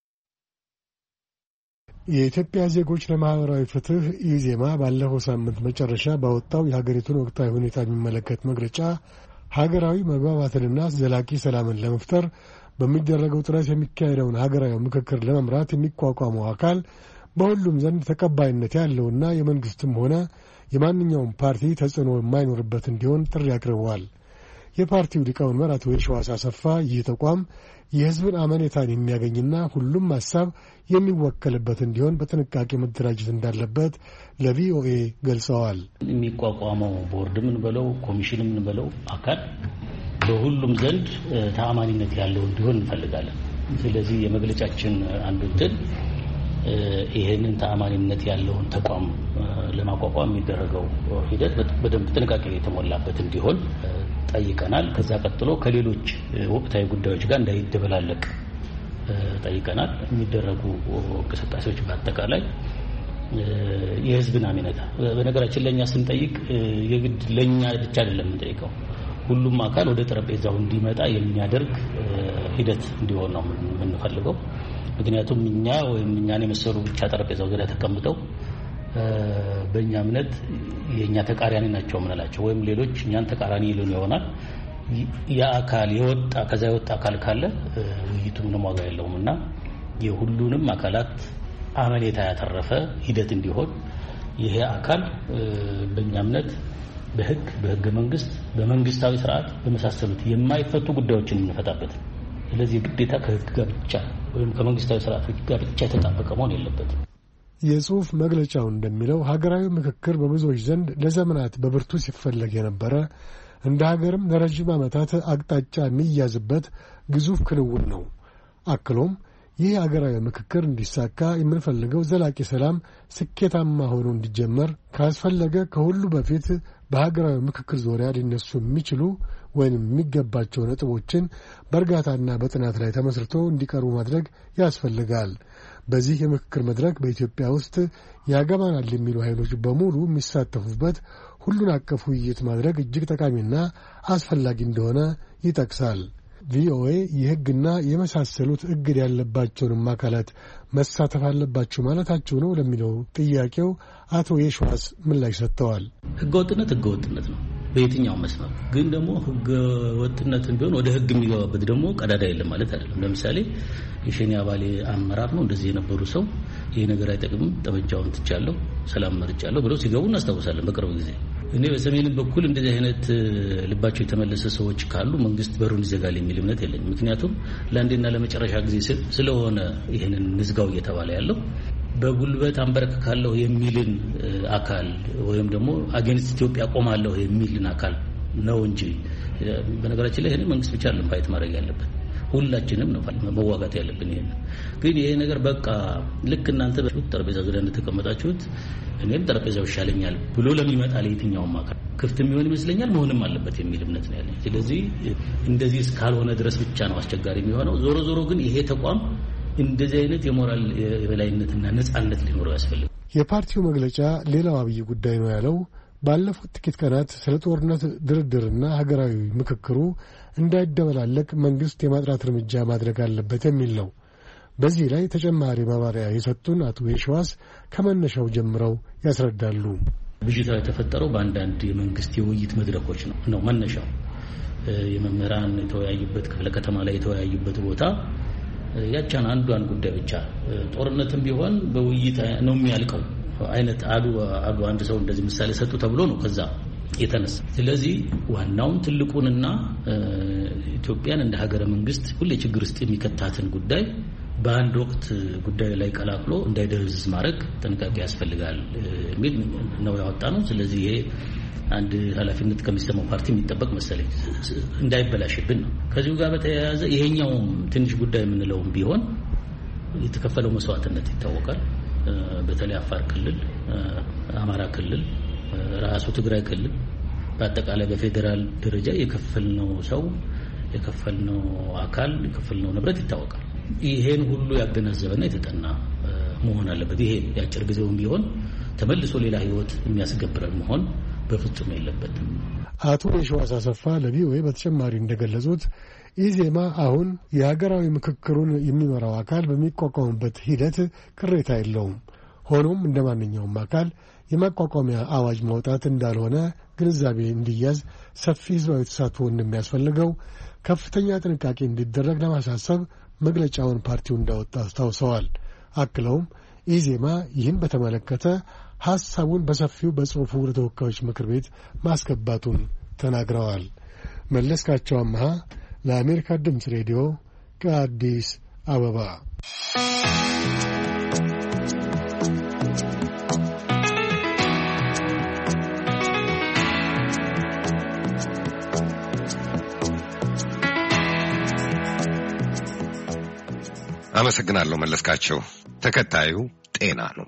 የኢትዮጵያ ዜጎች ለማህበራዊ ፍትህ ኢዜማ ባለፈው ሳምንት መጨረሻ ባወጣው የሀገሪቱን ወቅታዊ ሁኔታ የሚመለከት መግለጫ ሀገራዊ መግባባትንና ዘላቂ ሰላምን ለመፍጠር በሚደረገው ጥረት የሚካሄደውን ሀገራዊ ምክክር ለመምራት የሚቋቋመው አካል በሁሉም ዘንድ ተቀባይነት ያለውና የመንግስትም ሆነ የማንኛውም ፓርቲ ተጽዕኖ የማይኖርበት እንዲሆን ጥሪ አቅርበዋል። የፓርቲው ሊቀመንበር አቶ የሺዋስ አሰፋ ይህ ተቋም የህዝብን አመኔታን የሚያገኝና ሁሉም ሀሳብ የሚወከልበት እንዲሆን በጥንቃቄ መደራጀት እንዳለበት ለቪኦኤ ገልጸዋል። የሚቋቋመው ቦርድ ምን በለው ኮሚሽን ምን በለው አካል በሁሉም ዘንድ ተአማኒነት ያለው እንዲሆን እንፈልጋለን። ስለዚህ የመግለጫችን አንዱ እንትን ይሄንን ተአማኒነት ያለውን ተቋም ለማቋቋም የሚደረገው ሂደት በደንብ ጥንቃቄ የተሞላበት እንዲሆን ጠይቀናል። ከዛ ቀጥሎ ከሌሎች ወቅታዊ ጉዳዮች ጋር እንዳይደበላለቅ ጠይቀናል። የሚደረጉ እንቅስቃሴዎች በአጠቃላይ የህዝብን አመኔታ በነገራችን ለኛ ስንጠይቅ የግድ ለኛ ብቻ አይደለም የምንጠይቀው፣ ሁሉም አካል ወደ ጠረጴዛው እንዲመጣ የሚያደርግ ሂደት እንዲሆን ነው የምንፈልገው። ምክንያቱም እኛ ወይም እኛን የመሰሉ ብቻ ጠረጴዛው ዙሪያ ተቀምጠው በእኛ እምነት የእኛ ተቃራኒ ናቸው የምንላቸው ወይም ሌሎች እኛን ተቃራኒ ይሉን ይሆናል። የአካል የወጣ ከዛ የወጣ አካል ካለ ውይይቱ ምንም ዋጋ የለውም እና የሁሉንም አካላት አመኔታ ያተረፈ ሂደት እንዲሆን ይሄ አካል በእኛ እምነት በህገ መንግስት በመንግስታዊ ስርዓት በመሳሰሉት የማይፈቱ ጉዳዮችን የምንፈታበት። ስለዚህ ግዴታ ከህግ ጋር ብቻ ወይም ከመንግስታዊ ስርዓቶች ጋር ብቻ የተጣበቀ መሆን የለበትም። የጽሑፍ መግለጫው እንደሚለው ሀገራዊ ምክክር በብዙዎች ዘንድ ለዘመናት በብርቱ ሲፈለግ የነበረ እንደ ሀገርም ለረጅም ዓመታት አቅጣጫ የሚያዝበት ግዙፍ ክንውን ነው። አክሎም ይህ ሀገራዊ ምክክር እንዲሳካ የምንፈልገው ዘላቂ ሰላም ስኬታማ ሆኖ እንዲጀመር ካስፈለገ ከሁሉ በፊት በሀገራዊ ምክክር ዙሪያ ሊነሱ የሚችሉ ወይም የሚገባቸው ነጥቦችን በእርጋታና በጥናት ላይ ተመስርቶ እንዲቀርቡ ማድረግ ያስፈልጋል። በዚህ የምክክር መድረክ በኢትዮጵያ ውስጥ ያገባናል የሚሉ ኃይሎች በሙሉ የሚሳተፉበት ሁሉን አቀፍ ውይይት ማድረግ እጅግ ጠቃሚና አስፈላጊ እንደሆነ ይጠቅሳል። ቪኦኤ የሕግና የመሳሰሉት እግድ ያለባቸውንም አካላት መሳተፍ አለባቸው ማለታቸው ነው ለሚለው ጥያቄው አቶ የሺዋስ ምላሽ ሰጥተዋል። ህገወጥነት ነው በየትኛው መስመር ግን ደግሞ ህገወጥነትን ቢሆን ወደ ህግ የሚገባበት ደግሞ ቀዳዳ የለም ማለት አይደለም። ለምሳሌ የሸኔ አባሌ አመራር ነው እንደዚህ የነበሩ ሰው ይሄ ነገር አይጠቅምም ጠመንጃውን ትቻለሁ ሰላም መርጫለሁ ብለው ሲገቡ እናስታውሳለን በቅርብ ጊዜ። እኔ በሰሜን በኩል እንደዚህ አይነት ልባቸው የተመለሰ ሰዎች ካሉ መንግስት በሩን ይዘጋል የሚል እምነት የለኝም። ምክንያቱም ለአንዴና ለመጨረሻ ጊዜ ስለሆነ ይሄንን ንዝጋው እየተባለ ያለው በጉልበት አንበረክካለሁ የሚልን አካል ወይም ደግሞ አጌንስት ኢትዮጵያ ቆማለሁ የሚልን አካል ነው እንጂ በነገራችን ላይ ይሄን መንግስት ብቻ አይደለም ፋይት ማድረግ ያለበት ሁላችንም ነው መዋጋት ያለብን። ይሄን ግን ይሄ ነገር በቃ ልክ እናንተ በጠረጴዛ ዙሪያ እንደተቀመጣችሁት እኔም ጠረጴዛው ይሻለኛል ብሎ ለሚመጣ ለየትኛውም አካል ክፍት የሚሆን ይመስለኛል መሆንም አለበት የሚል እምነት ነው ያለኝ። ስለዚህ እንደዚህ እስካልሆነ ድረስ ብቻ ነው አስቸጋሪ የሚሆነው። ዞሮ ግን ይሄ ተቋም እንደዚህ አይነት የሞራል የበላይነትና ነጻነት ሊኖረው ያስፈልጋል። የፓርቲው መግለጫ ሌላው አብይ ጉዳይ ነው ያለው ባለፉት ጥቂት ቀናት ስለ ጦርነት ድርድርና ሀገራዊ ምክክሩ እንዳይደበላለቅ መንግስት የማጥራት እርምጃ ማድረግ አለበት የሚል ነው። በዚህ ላይ ተጨማሪ ማብራሪያ የሰጡን አቶ የሸዋስ ከመነሻው ጀምረው ያስረዳሉ። ብዥታው የተፈጠረው በአንዳንድ የመንግስት የውይይት መድረኮች ነው መነሻው። የመምህራን የተወያዩበት ክፍለ ከተማ ላይ የተወያዩበት ቦታ ያቻን አንዷን ጉዳይ ብቻ ጦርነትም ቢሆን በውይይት ነው የሚያልቀው አይነት አሉ አንድ ሰው እንደዚህ ምሳሌ ሰጡ ተብሎ ነው ከዛ የተነሳ። ስለዚህ ዋናውን ትልቁንና ኢትዮጵያን እንደ ሀገረ መንግስት ሁሌ ችግር ውስጥ የሚከታትን ጉዳይ በአንድ ወቅት ጉዳይ ላይ ቀላቅሎ እንዳይደርዝ ማድረግ ጥንቃቄ ያስፈልጋል የሚል ነው ያወጣነው። ስለዚህ ይሄ አንድ ኃላፊነት ከሚሰማው ፓርቲ የሚጠበቅ መሰለኝ እንዳይበላሽብን ነው። ከዚሁ ጋር በተያያዘ ይሄኛውም ትንሽ ጉዳይ የምንለውም ቢሆን የተከፈለው መስዋዕትነት ይታወቃል። በተለይ አፋር ክልል፣ አማራ ክልል፣ ራሱ ትግራይ ክልል በአጠቃላይ በፌዴራል ደረጃ የከፈልነው ሰው የከፈልነው አካል የከፈልነው ንብረት ይታወቃል። ይሄን ሁሉ ያገናዘበና የተጠና መሆን አለበት። ይሄ ያጭር ጊዜውም ቢሆን ተመልሶ ሌላ ህይወት የሚያስገብረን መሆን በፍጹም የለበትም። አቶ የሸዋስ አሰፋ ለቪኦኤ በተጨማሪ እንደገለጹት ኢዜማ አሁን የሀገራዊ ምክክሩን የሚመራው አካል በሚቋቋምበት ሂደት ቅሬታ የለውም። ሆኖም እንደ ማንኛውም አካል የማቋቋሚያ አዋጅ ማውጣት እንዳልሆነ ግንዛቤ እንዲያዝ ሰፊ ህዝባዊ ተሳትፎ እንደሚያስፈልገው ከፍተኛ ጥንቃቄ እንዲደረግ ለማሳሰብ መግለጫውን ፓርቲው እንዳወጣ አስታውሰዋል። አክለውም ኢዜማ ይህን በተመለከተ ሐሳቡን በሰፊው በጽሑፉ ለተወካዮች ምክር ቤት ማስገባቱን ተናግረዋል። መለስካቸው አምሃ ለአሜሪካ ድምፅ ሬዲዮ ከአዲስ አበባ። አመሰግናለሁ መለስካቸው። ተከታዩ ጤና ነው።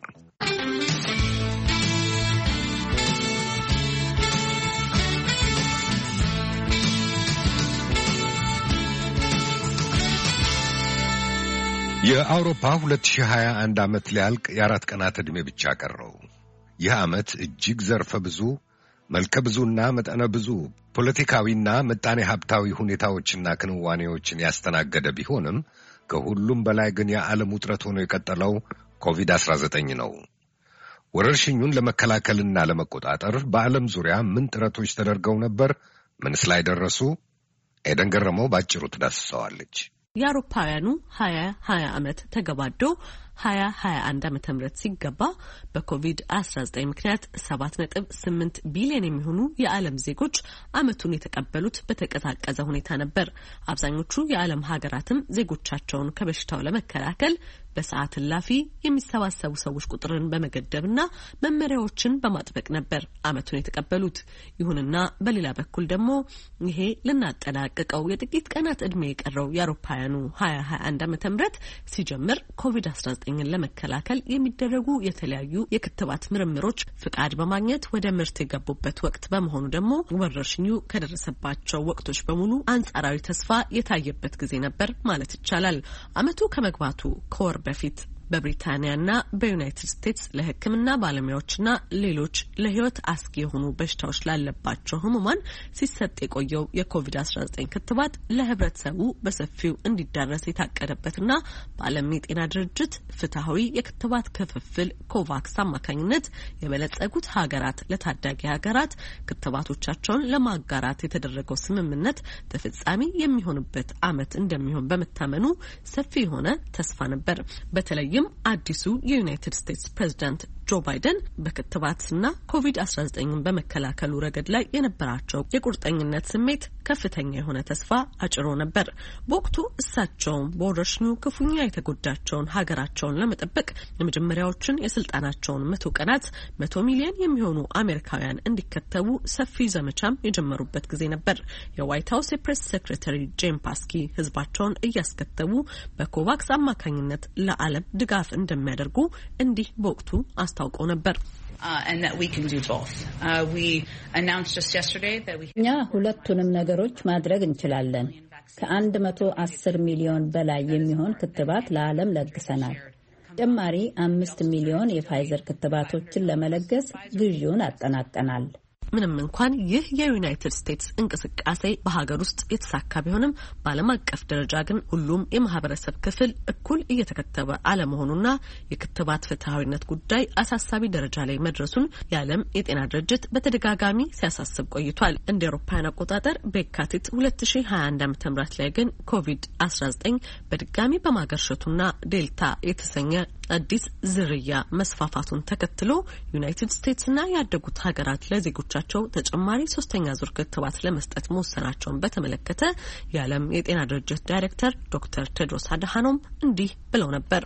የአውሮፓ 2021 ዓመት ሊያልቅ የ4 ቀናት ዕድሜ ብቻ ቀረው። ይህ ዓመት እጅግ ዘርፈ ብዙ መልከ ብዙና መጠነ ብዙ ፖለቲካዊና ምጣኔ ሀብታዊ ሁኔታዎችና ክንዋኔዎችን ያስተናገደ ቢሆንም ከሁሉም በላይ ግን የዓለም ውጥረት ሆኖ የቀጠለው ኮቪድ-19 ነው። ወረርሽኙን ለመከላከልና ለመቆጣጠር በዓለም ዙሪያ ምን ጥረቶች ተደርገው ነበር? ምንስ ላይ ደረሱ? ኤደን ገረመው ባጭሩ ትዳስሰዋለች። የአውሮፓውያኑ 2020 ዓመት ተገባዶ 2021 ዓመተ ምህረት ሲገባ በኮቪድ-19 ምክንያት 7.8 ቢሊዮን የሚሆኑ የዓለም ዜጎች ዓመቱን የተቀበሉት በተቀዛቀዘ ሁኔታ ነበር። አብዛኞቹ የዓለም ሀገራትም ዜጎቻቸውን ከበሽታው ለመከላከል በሰዓት እላፊ የሚሰባሰቡ ሰዎች ቁጥርን በመገደብና መመሪያዎችን በማጥበቅ ነበር ዓመቱን የተቀበሉት። ይሁንና በሌላ በኩል ደግሞ ይሄ ልናጠናቅቀው የጥቂት ቀናት ዕድሜ የቀረው የአውሮፓውያኑ 2021 ዓመተ ምህረት ሲጀምር ኮቪድ-19ን ለመከላከል የሚደረጉ የተለያዩ የክትባት ምርምሮች ፍቃድ በማግኘት ወደ ምርት የገቡበት ወቅት በመሆኑ ደግሞ ወረርሽኙ ከደረሰባቸው ወቅቶች በሙሉ አንጻራዊ ተስፋ የታየበት ጊዜ ነበር ማለት ይቻላል። ዓመቱ ከመግባቱ ከወር በፊት በብሪታንያና በዩናይትድ ስቴትስ ለሕክምና ባለሙያዎችና ሌሎች ለሕይወት አስጊ የሆኑ በሽታዎች ላለባቸው ህሙማን ሲሰጥ የቆየው የኮቪድ-19 ክትባት ለህብረተሰቡ በሰፊው እንዲዳረስ የታቀደበትና በዓለም የጤና ድርጅት ፍትሐዊ የክትባት ክፍፍል ኮቫክስ አማካኝነት የበለጸጉት ሀገራት ለታዳጊ ሀገራት ክትባቶቻቸውን ለማጋራት የተደረገው ስምምነት ተፈጻሚ የሚሆንበት ዓመት እንደሚሆን በመታመኑ ሰፊ የሆነ ተስፋ ነበር። በተለይ አዲሱ የዩናይትድ ስቴትስ ፕሬዝዳንት ጆ ባይደን በክትባትና ኮቪድ-19ን በመከላከሉ ረገድ ላይ የነበራቸው የቁርጠኝነት ስሜት ከፍተኛ የሆነ ተስፋ አጭሮ ነበር። በወቅቱ እሳቸውም በወረርሽኙ ክፉኛ የተጎዳቸውን ሀገራቸውን ለመጠበቅ የመጀመሪያዎችን የስልጣናቸውን 100 ቀናት 100 ሚሊዮን የሚሆኑ አሜሪካውያን እንዲከተቡ ሰፊ ዘመቻም የጀመሩበት ጊዜ ነበር። የዋይት ሀውስ የፕሬስ ሴክሬታሪ ጄን ፓስኪ ህዝባቸውን እያስከተቡ በኮቫክስ አማካኝነት ለዓለም ድጋፍ እንደሚያደርጉ እንዲህ በወቅቱ አስታውቀው ነበር። and that we can do both. We announced just yesterday that we እኛ ሁለቱንም ነገሮች ማድረግ እንችላለን። ከ110 ሚሊዮን በላይ የሚሆን ክትባት ለዓለም ለግሰናል። ተጨማሪ 5 ሚሊዮን የፋይዘር ክትባቶችን ለመለገስ ግዢውን አጠናቀናል። ምንም እንኳን ይህ የዩናይትድ ስቴትስ እንቅስቃሴ በሀገር ውስጥ የተሳካ ቢሆንም በዓለም አቀፍ ደረጃ ግን ሁሉም የማህበረሰብ ክፍል እኩል እየተከተበ አለመሆኑና የክትባት ፍትሐዊነት ጉዳይ አሳሳቢ ደረጃ ላይ መድረሱን የዓለም የጤና ድርጅት በተደጋጋሚ ሲያሳስብ ቆይቷል። እንደ አውሮፓውያን አቆጣጠር በየካቲት 2021 ዓ.ም ላይ ግን ኮቪድ-19 በድጋሚ በማገርሸቱና ዴልታ የተሰኘ አዲስ ዝርያ መስፋፋቱን ተከትሎ ዩናይትድ ስቴትስና ያደጉት ሀገራት ለዜጎቻቸው ተጨማሪ ሶስተኛ ዙር ክትባት ለመስጠት መወሰናቸውን በተመለከተ የዓለም የጤና ድርጅት ዳይሬክተር ዶክተር ቴድሮስ አድሃኖም እንዲህ ብለው ነበር።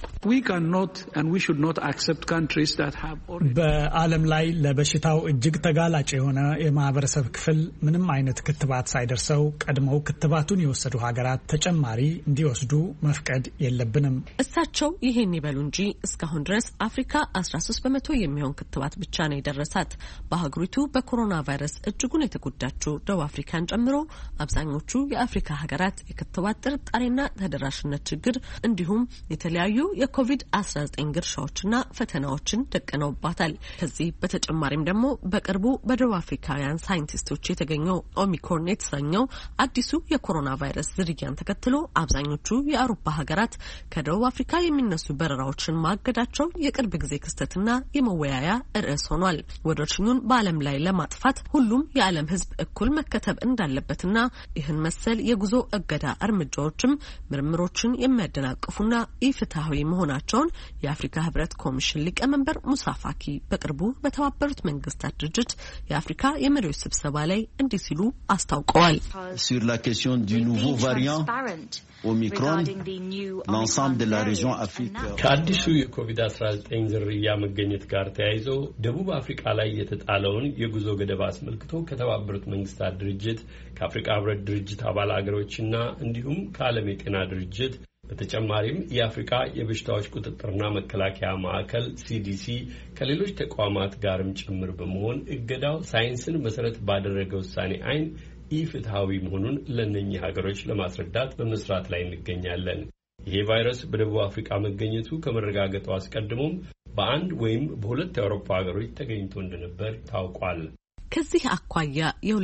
በዓለም ላይ ለበሽታው እጅግ ተጋላጭ የሆነ የማህበረሰብ ክፍል ምንም አይነት ክትባት ሳይደርሰው ቀድመው ክትባቱን የወሰዱ ሀገራት ተጨማሪ እንዲወስዱ መፍቀድ የለብንም። እሳቸው ይሄን ይበሉ እንጂ እስካሁን ድረስ አፍሪካ 13% የሚሆን ክትባት ብቻ ነው የደረሳት። በአህጉሪቱ በኮሮና ቫይረስ እጅጉን የተጎዳችው ደቡብ አፍሪካን ጨምሮ አብዛኞቹ የአፍሪካ ሀገራት የክትባት ጥርጣሬና ተደራሽነት ችግር እንዲሁም የተለያዩ የኮቪድ-19 ግርሻዎችና ፈተናዎችን ደቅነውባታል። ከዚህ በተጨማሪም ደግሞ በቅርቡ በደቡብ አፍሪካውያን ሳይንቲስቶች የተገኘው ኦሚክሮን የተሰኘው አዲሱ የኮሮና ቫይረስ ዝርያን ተከትሎ አብዛኞቹ የአውሮፓ ሀገራት ከደቡብ አፍሪካ የሚነሱ በረራዎችን ማገዳቸው የቅርብ ጊዜ ክስተትና የመወያያ ርዕስ ሆኗል። ወረርሽኙን በዓለም ላይ ለማጥፋት ሁሉም የዓለም ሕዝብ እኩል መከተብ እንዳለበትና ይህን መሰል የጉዞ እገዳ እርምጃዎችም ምርምሮችን የሚያደናቅፉና ኢፍትሐዊ መሆናቸውን የአፍሪካ ሕብረት ኮሚሽን ሊቀመንበር ሙሳ ፋኪ በቅርቡ በተባበሩት መንግስታት ድርጅት የአፍሪካ የመሪዎች ስብሰባ ላይ እንዲህ ሲሉ አስታውቀዋል። sur la question du nouveau variant Omicron, l'ensemble de la région Afrique. ከአዲሱ የኮቪድ-19 ዝርያ መገኘት ጋር ተያይዞ ደቡብ አፍሪካ ላይ የተጣለውን የጉዞ ገደብ አስመልክቶ ከተባበሩት መንግስታት ድርጅት ከአፍሪካ ህብረት ድርጅት አባል አገሮችና እንዲሁም ከዓለም የጤና ድርጅት በተጨማሪም የአፍሪካ የበሽታዎች ቁጥጥርና መከላከያ ማዕከል CDC ከሌሎች ተቋማት ጋርም ጭምር በመሆን እገዳው ሳይንስን መሰረት ባደረገ ውሳኔ አይን ኢፍትሐዊ መሆኑን ለእነኚህ ሀገሮች ለማስረዳት በመስራት ላይ እንገኛለን። ይሄ ቫይረስ በደቡብ አፍሪካ መገኘቱ ከመረጋገጡ አስቀድሞም በአንድ ወይም በሁለት የአውሮፓ ሀገሮች ተገኝቶ እንደነበር ታውቋል። ከዚህ አኳያ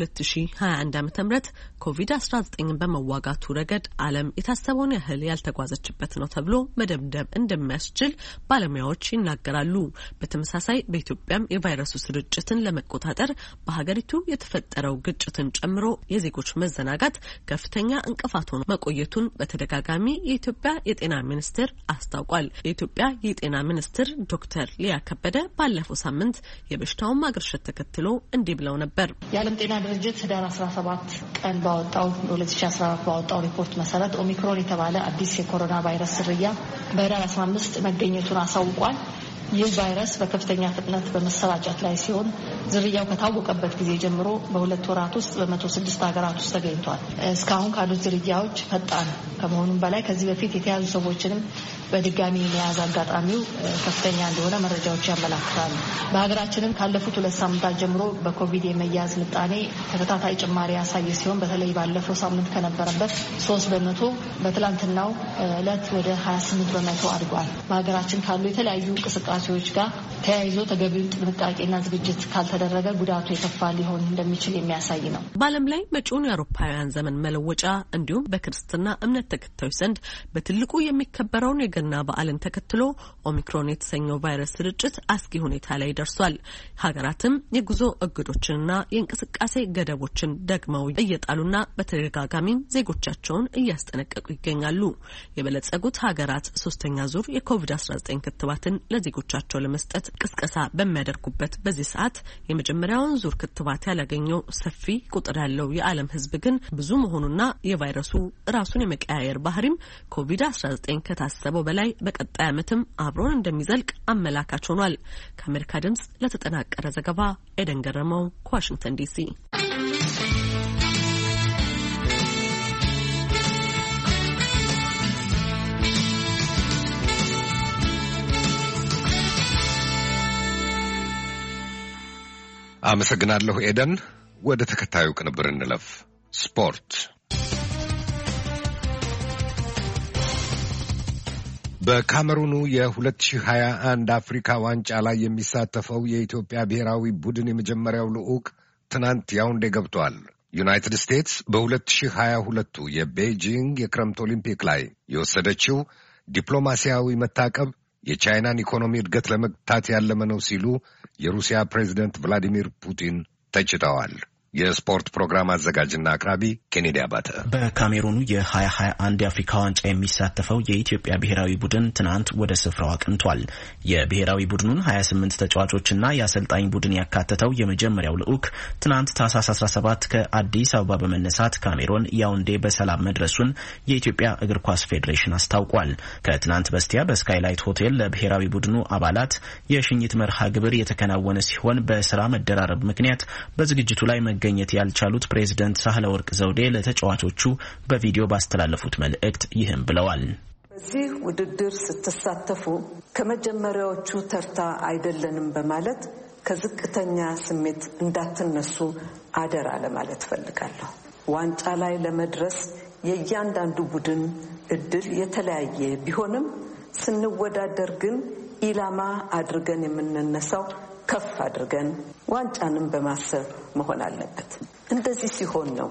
የ2021 ዓ.ም ኮቪድ-19 በመዋጋቱ ረገድ ዓለም የታሰበውን ያህል ያልተጓዘችበት ነው ተብሎ መደምደም እንደሚያስችል ባለሙያዎች ይናገራሉ። በተመሳሳይ በኢትዮጵያም የቫይረሱ ስርጭትን ለመቆጣጠር በሀገሪቱ የተፈጠረው ግጭትን ጨምሮ የዜጎች መዘናጋት ከፍተኛ እንቅፋት ሆኖ መቆየቱን በተደጋጋሚ የኢትዮጵያ የጤና ሚኒስቴር አስታውቋል። የኢትዮጵያ የጤና ሚኒስትር ዶክተር ሊያ ከበደ ባለፈው ሳምንት የበሽታውን ማገርሸት ተከትሎ እንዲህ ብለው ነበር። የዓለም ጤና ድርጅት ህዳር 17 ቀን ባወጣው 2014 ባወጣው ሪፖርት መሰረት ኦሚክሮን የተባለ አዲስ የኮሮና ቫይረስ ዝርያ በህዳር 15 መገኘቱን አሳውቋል። ይህ ቫይረስ በከፍተኛ ፍጥነት በመሰራጨት ላይ ሲሆን ዝርያው ከታወቀበት ጊዜ ጀምሮ በሁለት ወራት ውስጥ በ106 ሀገራት ውስጥ ተገኝቷል። እስካሁን ካሉት ዝርያዎች ፈጣን ከመሆኑም በላይ ከዚህ በፊት የተያዙ ሰዎችንም በድጋሚ የመያዝ አጋጣሚው ከፍተኛ እንደሆነ መረጃዎች ያመላክታሉ። በሀገራችንም ካለፉት 2 ሳምንታት ጀምሮ በኮቪድ የመያዝ ምጣኔ ተከታታይ ጭማሪ ያሳየ ሲሆን በተለይ ባለፈው ሳምንት ከነበረበት 3% በትላንትናው ዕለት ወደ 28% አድጓል። በሀገራችን ካሉ የተለያዩ እንቅስቃሴዎች ጋር ተያይዞ ተገቢውን ጥንቃቄና ዝግጅት ካልተደረገ ጉዳቱ የከፋ ሊሆን እንደሚችል የሚያሳይ ነው። በዓለም ላይ መጪውን የአውሮፓውያን ዘመን መለወጫ እንዲሁም በክርስትና እምነት ተከታዮች ዘንድ በትልቁ የሚከበረውን የገና በዓልን ተከትሎ ኦሚክሮን የተሰኘው ቫይረስ ስርጭት አስጊ ሁኔታ ላይ ደርሷል። ሀገራትም የጉዞ እግዶችንና የእንቅስቃሴ ገደቦችን ደግመው እየጣሉና በተደጋጋሚም ዜጎቻቸውን እያስጠነቀቁ ይገኛሉ። የበለጸጉት ሀገራት ሶስተኛ ዙር የኮቪድ-19 ክትባትን ለዜጎቻቸው ለመስጠት ቅስቀሳ በሚያደርጉበት በዚህ ሰዓት የመጀመሪያውን ዙር ክትባት ያላገኘው ሰፊ ቁጥር ያለው የዓለም ሕዝብ ግን ብዙ መሆኑና የቫይረሱ ራሱን የመቀያየር ባህሪም ኮቪድ-19 ከታሰበው በላይ በቀጣይ ዓመትም አብሮን እንደሚዘልቅ አመላካች ሆኗል። ከአሜሪካ ድምጽ ለተጠናቀረ ዘገባ ኤደን ገረመው ከዋሽንግተን ዲሲ። አመሰግናለሁ ኤደን። ወደ ተከታዩ ቅንብር እንለፍ። ስፖርት። በካሜሩኑ የ2021 አፍሪካ ዋንጫ ላይ የሚሳተፈው የኢትዮጵያ ብሔራዊ ቡድን የመጀመሪያው ልዑክ ትናንት ያውንዴ ገብቷል። ዩናይትድ ስቴትስ በ2022 የቤጂንግ የክረምት ኦሊምፒክ ላይ የወሰደችው ዲፕሎማሲያዊ መታቀብ የቻይናን ኢኮኖሚ እድገት ለመግታት ያለመ ነው ሲሉ የሩሲያ ፕሬዚደንት ቭላዲሚር ፑቲን ተችተዋል። የስፖርት ፕሮግራም አዘጋጅና አቅራቢ ኬኔዲ አባተ። በካሜሩኑ የ2021 የአፍሪካ ዋንጫ የሚሳተፈው የኢትዮጵያ ብሔራዊ ቡድን ትናንት ወደ ስፍራው አቅንቷል። የብሔራዊ ቡድኑን 28 ተጫዋቾችና የአሰልጣኝ ቡድን ያካተተው የመጀመሪያው ልዑክ ትናንት ታህሳስ 17 ከአዲስ አበባ በመነሳት ካሜሮን ያውንዴ በሰላም መድረሱን የኢትዮጵያ እግር ኳስ ፌዴሬሽን አስታውቋል። ከትናንት በስቲያ በስካይላይት ሆቴል ለብሔራዊ ቡድኑ አባላት የሽኝት መርሃ ግብር የተከናወነ ሲሆን በስራ መደራረብ ምክንያት በዝግጅቱ ላይ መገኘት ያልቻሉት ፕሬዝዳንት ሳህለወርቅ ዘውዴ ለተጫዋቾቹ በቪዲዮ ባስተላለፉት መልእክት ይህም ብለዋል። በዚህ ውድድር ስትሳተፉ ከመጀመሪያዎቹ ተርታ አይደለንም በማለት ከዝቅተኛ ስሜት እንዳትነሱ አደራ ለማለት ፈልጋለሁ። ዋንጫ ላይ ለመድረስ የእያንዳንዱ ቡድን እድል የተለያየ ቢሆንም ስንወዳደር ግን ኢላማ አድርገን የምንነሳው ከፍ አድርገን ዋንጫንም በማሰብ መሆን አለበት። እንደዚህ ሲሆን ነው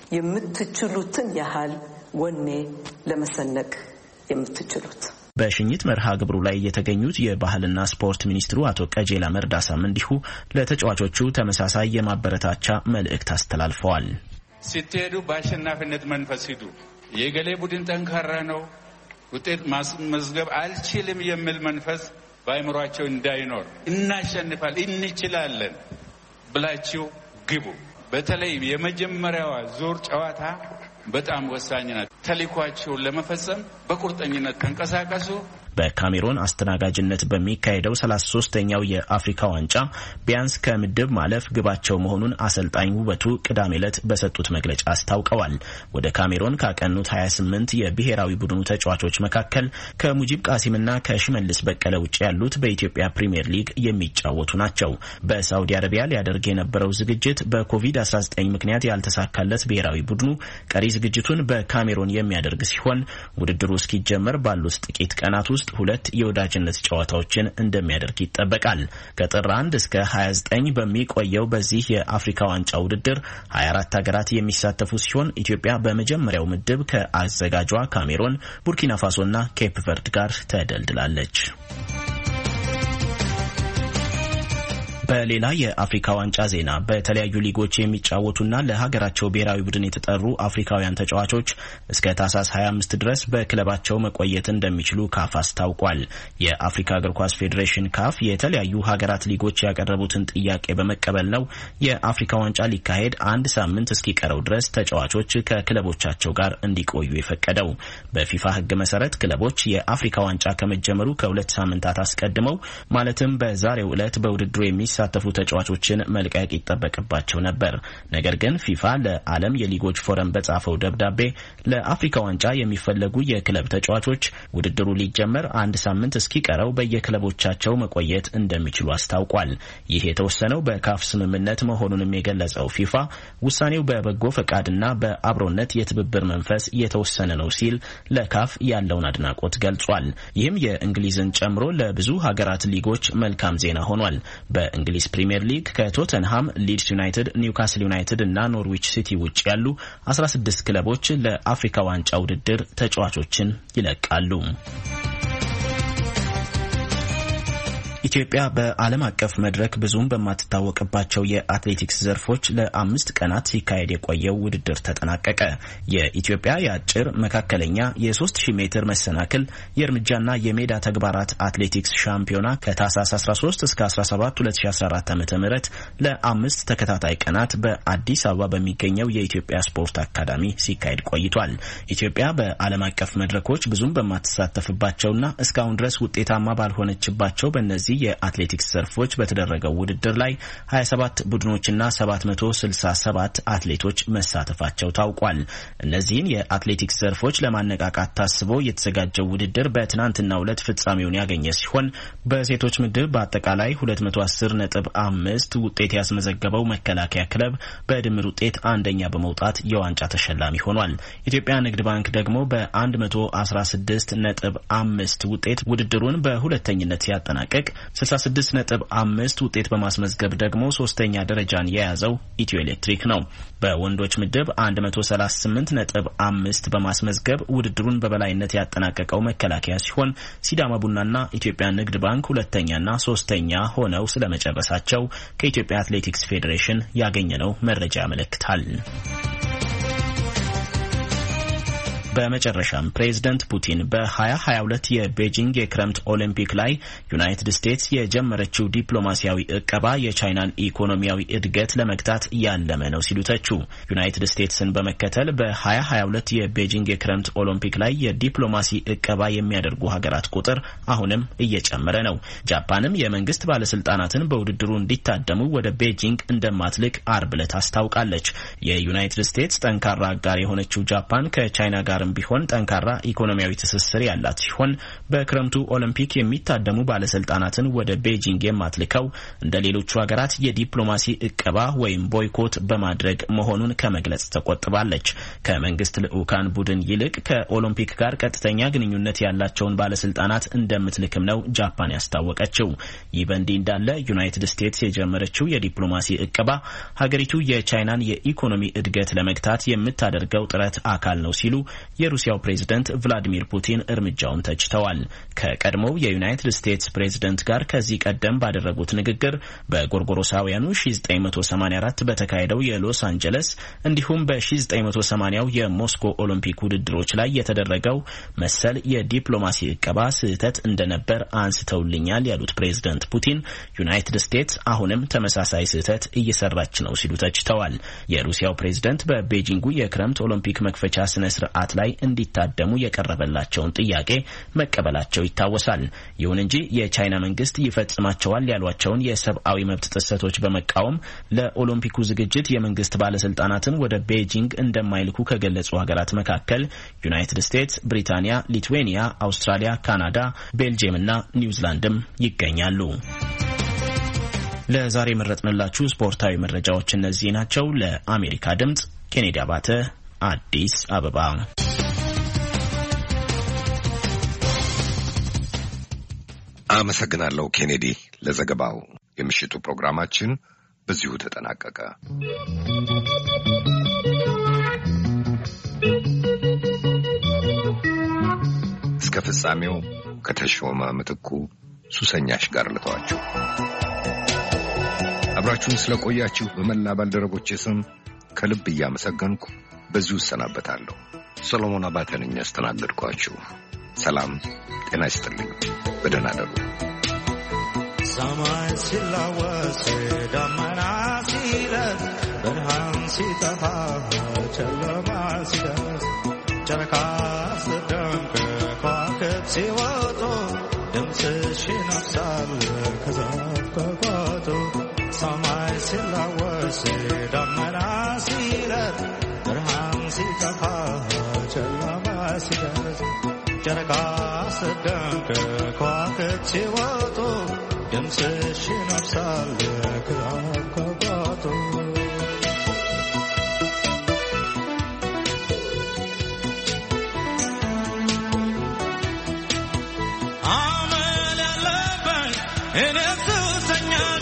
የምትችሉትን ያህል ወኔ ለመሰነቅ የምትችሉት። በሽኝት መርሃ ግብሩ ላይ የተገኙት የባህልና ስፖርት ሚኒስትሩ አቶ ቀጀላ መርዳሳም እንዲሁ ለተጫዋቾቹ ተመሳሳይ የማበረታቻ መልእክት አስተላልፈዋል። ስትሄዱ በአሸናፊነት መንፈስ ሂዱ። የገሌ ቡድን ጠንካራ ነው፣ ውጤት ማስመዝገብ አልችልም የሚል መንፈስ በአይምሯቸው እንዳይኖር፣ እናሸንፋል እንችላለን ብላችሁ ግቡ። በተለይ የመጀመሪያዋ ዙር ጨዋታ በጣም ወሳኝ ናት። ተልዕኳቸውን ለመፈጸም በቁርጠኝነት ተንቀሳቀሱ። በካሜሮን አስተናጋጅነት በሚካሄደው 33ኛው የአፍሪካ ዋንጫ ቢያንስ ከምድብ ማለፍ ግባቸው መሆኑን አሰልጣኝ ውበቱ ቅዳሜ ዕለት በሰጡት መግለጫ አስታውቀዋል። ወደ ካሜሮን ካቀኑት 28 የብሔራዊ ቡድኑ ተጫዋቾች መካከል ከሙጂብ ቃሲምና ከሽመልስ በቀለ ውጭ ያሉት በኢትዮጵያ ፕሪሚየር ሊግ የሚጫወቱ ናቸው። በሳውዲ አረቢያ ሊያደርግ የነበረው ዝግጅት በኮቪድ-19 ምክንያት ያልተሳካለት ብሔራዊ ቡድኑ ቀሪ ዝግጅቱን በካሜሮን የሚያደርግ ሲሆን ውድድሩ እስኪጀመር ባሉት ጥቂት ቀናት ውስጥ 2 የወዳጅነት ጨዋታዎችን እንደሚያደርግ ይጠበቃል። ከጥር 1 እስከ 29 በሚቆየው በዚህ የአፍሪካ ዋንጫ ውድድር 24 ሀገራት የሚሳተፉ ሲሆን ኢትዮጵያ በመጀመሪያው ምድብ ከአዘጋጇ ካሜሮን፣ ቡርኪና ፋሶና ኬፕ ቨርድ ጋር ተደልድላለች። በሌላ የአፍሪካ ዋንጫ ዜና በተለያዩ ሊጎች የሚጫወቱና ለሀገራቸው ብሔራዊ ቡድን የተጠሩ አፍሪካውያን ተጫዋቾች እስከ ታህሳስ 25 ድረስ በክለባቸው መቆየት እንደሚችሉ ካፍ አስታውቋል። የአፍሪካ እግር ኳስ ፌዴሬሽን ካፍ የተለያዩ ሀገራት ሊጎች ያቀረቡትን ጥያቄ በመቀበል ነው የአፍሪካ ዋንጫ ሊካሄድ አንድ ሳምንት እስኪቀረው ድረስ ተጫዋቾች ከክለቦቻቸው ጋር እንዲቆዩ የፈቀደው። በፊፋ ሕግ መሰረት ክለቦች የአፍሪካ ዋንጫ ከመጀመሩ ከ2 ሳምንታት አስቀድመው ማለትም በዛሬው ዕለት በውድድሩ ሳተፉ ተጫዋቾችን መልቀቅ ይጠበቅባቸው ነበር። ነገር ግን ፊፋ ለዓለም የሊጎች ፎረም በጻፈው ደብዳቤ ለአፍሪካ ዋንጫ የሚፈለጉ የክለብ ተጫዋቾች ውድድሩ ሊጀመር አንድ ሳምንት እስኪቀረው በየክለቦቻቸው መቆየት እንደሚችሉ አስታውቋል። ይህ የተወሰነው በካፍ ስምምነት መሆኑንም የገለጸው ፊፋ ውሳኔው በበጎ ፈቃድና በአብሮነት የትብብር መንፈስ የተወሰነ ነው ሲል ለካፍ ያለውን አድናቆት ገልጿል። ይህም የእንግሊዝን ጨምሮ ለብዙ ሀገራት ሊጎች መልካም ዜና ሆኗል። እንግሊዝ ፕሪሚየር ሊግ ከቶተንሃም፣ ሊድስ ዩናይትድ፣ ኒውካስል ዩናይትድ እና ኖርዊች ሲቲ ውጭ ያሉ 16 ክለቦች ለአፍሪካ ዋንጫ ውድድር ተጫዋቾችን ይለቃሉ። ኢትዮጵያ በዓለም አቀፍ መድረክ ብዙም በማትታወቅባቸው የአትሌቲክስ ዘርፎች ለ5 ቀናት ሲካሄድ የቆየው ውድድር ተጠናቀቀ። የኢትዮጵያ የአጭር መካከለኛ የ3000 ሜትር መሰናክል የእርምጃና የሜዳ ተግባራት አትሌቲክስ ሻምፒዮና ከታህሳስ 13 እስከ 17 2014 ዓ.ም ለ5 ተከታታይ ቀናት በአዲስ አበባ በሚገኘው የኢትዮጵያ ስፖርት አካዳሚ ሲካሄድ ቆይቷል። ኢትዮጵያ በዓለም አቀፍ መድረኮች ብዙም በማትሳተፍባቸውና እስካሁን ድረስ ውጤታማ ባልሆነችባቸው በእነዚህ የአትሌቲክስ ዘርፎች በተደረገው ውድድር ላይ 27 ቡድኖችና 767 አትሌቶች መሳተፋቸው ታውቋል። እነዚህን የአትሌቲክስ ዘርፎች ለማነቃቃት ታስቦ የተዘጋጀው ውድድር በትናንትናው ዕለት ፍጻሜውን ያገኘ ሲሆን በሴቶች ምድብ በአጠቃላይ 210.5 ውጤት ያስመዘገበው መከላከያ ክለብ በድምር ውጤት አንደኛ በመውጣት የዋንጫ ተሸላሚ ሆኗል። ኢትዮጵያ ንግድ ባንክ ደግሞ በ116.5 ውጤት ውድድሩን በሁለተኝነት ሲያጠናቀቅ 66.5 ውጤት በማስመዝገብ ደግሞ ሶስተኛ ደረጃን የያዘው ኢትዮ ኤሌክትሪክ ነው። በወንዶች ምድብ 138.5 በማስመዝገብ ውድድሩን በበላይነት ያጠናቀቀው መከላከያ ሲሆን ሲዳማ ቡናና ኢትዮጵያ ንግድ ባንክ ሁለተኛና ሶስተኛ ሆነው ስለመጨረሳቸው ከኢትዮጵያ አትሌቲክስ ፌዴሬሽን ያገኘነው መረጃ ያመለክታል። በመጨረሻም ፕሬዝዳንት ፑቲን በ2022 የቤጂንግ የክረምት ኦሊምፒክ ላይ ዩናይትድ ስቴትስ የጀመረችው ዲፕሎማሲያዊ እቀባ የቻይናን ኢኮኖሚያዊ እድገት ለመግታት ያለመ ነው ሲሉ ተቹ። ዩናይትድ ስቴትስን በመከተል በ2022 የቤጂንግ የክረምት ኦሊምፒክ ላይ የዲፕሎማሲ እቀባ የሚያደርጉ ሀገራት ቁጥር አሁንም እየጨመረ ነው። ጃፓንም የመንግስት ባለስልጣናትን በውድድሩ እንዲታደሙ ወደ ቤጂንግ እንደማትልክ አርብ ዕለት አስታውቃለች። የዩናይትድ ስቴትስ ጠንካራ አጋር የሆነችው ጃፓን ከቻይና ጋር ቢሆን ጠንካራ ኢኮኖሚያዊ ትስስር ያላት ሲሆን በክረምቱ ኦሊምፒክ የሚታደሙ ባለስልጣናትን ወደ ቤጂንግ የማትልከው እንደ ሌሎቹ ሀገራት የዲፕሎማሲ እቀባ ወይም ቦይኮት በማድረግ መሆኑን ከመግለጽ ተቆጥባለች። ከመንግስት ልዑካን ቡድን ይልቅ ከኦሊምፒክ ጋር ቀጥተኛ ግንኙነት ያላቸውን ባለስልጣናት እንደምትልክም ነው ጃፓን ያስታወቀችው። ይህ በእንዲህ እንዳለ ዩናይትድ ስቴትስ የጀመረችው የዲፕሎማሲ እቀባ ሀገሪቱ የቻይናን የኢኮኖሚ እድገት ለመግታት የምታደርገው ጥረት አካል ነው ሲሉ የሩሲያው ፕሬዝዳንት ቭላዲሚር ፑቲን እርምጃውን ተችተዋል። ከቀድሞው የዩናይትድ ስቴትስ ፕሬዝዳንት ጋር ከዚህ ቀደም ባደረጉት ንግግር በጎርጎሮሳውያኑ 1984 በተካሄደው የሎስ አንጀለስ እንዲሁም በ1980ው የሞስኮ ኦሊምፒክ ውድድሮች ላይ የተደረገው መሰል የዲፕሎማሲ እቀባ ስህተት እንደነበር አንስተውልኛል ያሉት ፕሬዝዳንት ፑቲን ዩናይትድ ስቴትስ አሁንም ተመሳሳይ ስህተት እየሰራች ነው ሲሉ ተችተዋል። የሩሲያው ፕሬዝዳንት በቤጂንጉ የክረምት ኦሊምፒክ መክፈቻ ስነ ስርዓት ላይ እንዲታደሙ የቀረበላቸውን ጥያቄ መቀበላቸው ይታወሳል። ይሁን እንጂ የቻይና መንግስት ይፈጽማቸዋል ያሏቸውን የሰብአዊ መብት ጥሰቶች በመቃወም ለኦሊምፒኩ ዝግጅት የመንግስት ባለስልጣናትን ወደ ቤጂንግ እንደማይልኩ ከገለጹ ሀገራት መካከል ዩናይትድ ስቴትስ፣ ብሪታንያ፣ ሊትዌኒያ፣ አውስትራሊያ፣ ካናዳ፣ ቤልጂየም እና ኒውዚላንድም ይገኛሉ። ለዛሬ መረጥንላችሁ ስፖርታዊ መረጃዎች እነዚህ ናቸው። ለአሜሪካ ድምጽ ኬኔዲ አባተ አዲስ አበባ። አመሰግናለሁ ኬኔዲ ለዘገባው። የምሽቱ ፕሮግራማችን በዚሁ ተጠናቀቀ። እስከ ፍጻሜው ከተሾመ ምትኩ ሱሰኛሽ ጋር ልተዋችሁ። አብራችሁን ስለቆያችሁ በመላ ባልደረቦቼ ስም ከልብ እያመሰገንኩ በዚሁ እሰናበታለሁ። ሰሎሞን አባተ ነኝ ያስተናገድኳችሁ። ሰላም ጤና ይስጥልኝ። በደህና እደሩ። ሰማይ ሲላወስ ደመና ሲለብስ ብርሃን ሲጠፋ ጨለማ ሲደርስ ጨረቃ ስትደምቅ ከዋክብት ሲወጡ ድምፅሽ ይነፍሳል ከዛፍ ከቋጡ ሰማይ ሲላወስ ደመና ሲለብስ ብርሃን ሲጠፋ ጨለማ ሲደርስ ጨረቃ ስትደምቅ ከዋክብት ሲወጡ ድምፅሽ ይነፍሳል ከዛፍ ከቋጡ አመል ያለበት እኔ ሱሰኛሽ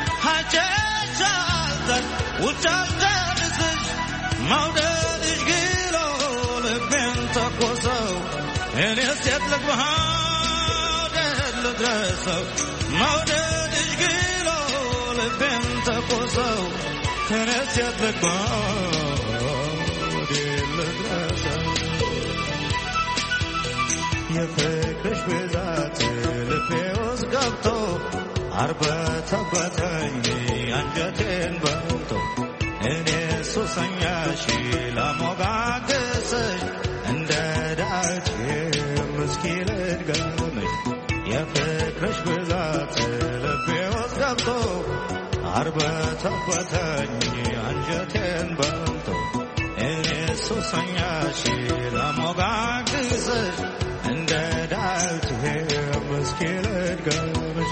ሀጨቻልተን ውጫልተንስሽ መውደድሽ ግሎ ልቤን ተኮሰው እኔ ሴት ልግባህ ወደድ ልድረሰው መውደድሽ ግሎ ልቤን ተኮሰው እኔ ሴት ልግባህ ወደድ ልድረሰው የፍቅርሽ ብዛት ልቤ ውስጥ ገብቶ አርበተበተኝ አንጀቴን በልቶ እኔ ሱሰኛሽ ላሞጋግስሽ እንደ ዳቼ ምስኪ ልድገምሽ የፍቅርሽ ብዛት ተፈተኝ አንጀቴን በልቶ እኔ ሱሰኛሽ ለሞጋግዝሽ እንደ ዳዊት እስኪ ልድገምሽ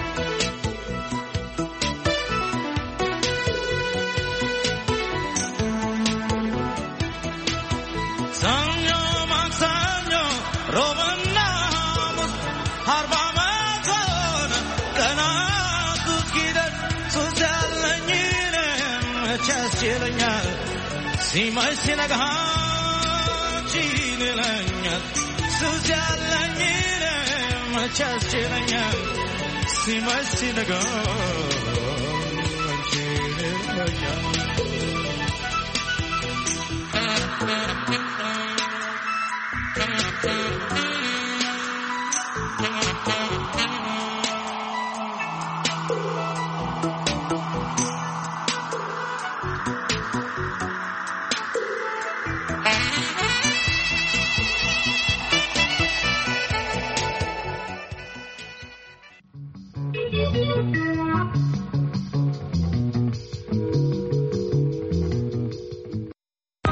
ሰኞ ማክሰኞ ሮብና ሐሙስ 40 ዓመት ሆነ ቀናቱ እስኪደርስ ሱስ ያለኝ መቼ ያስችለኛል ሲመሽ ሲነጋ አንቺን ይለኛል ሱስ ያለኝ መቼ ያስችለኛል ሲመሽ ሲነጋ አንቺን ይለኛል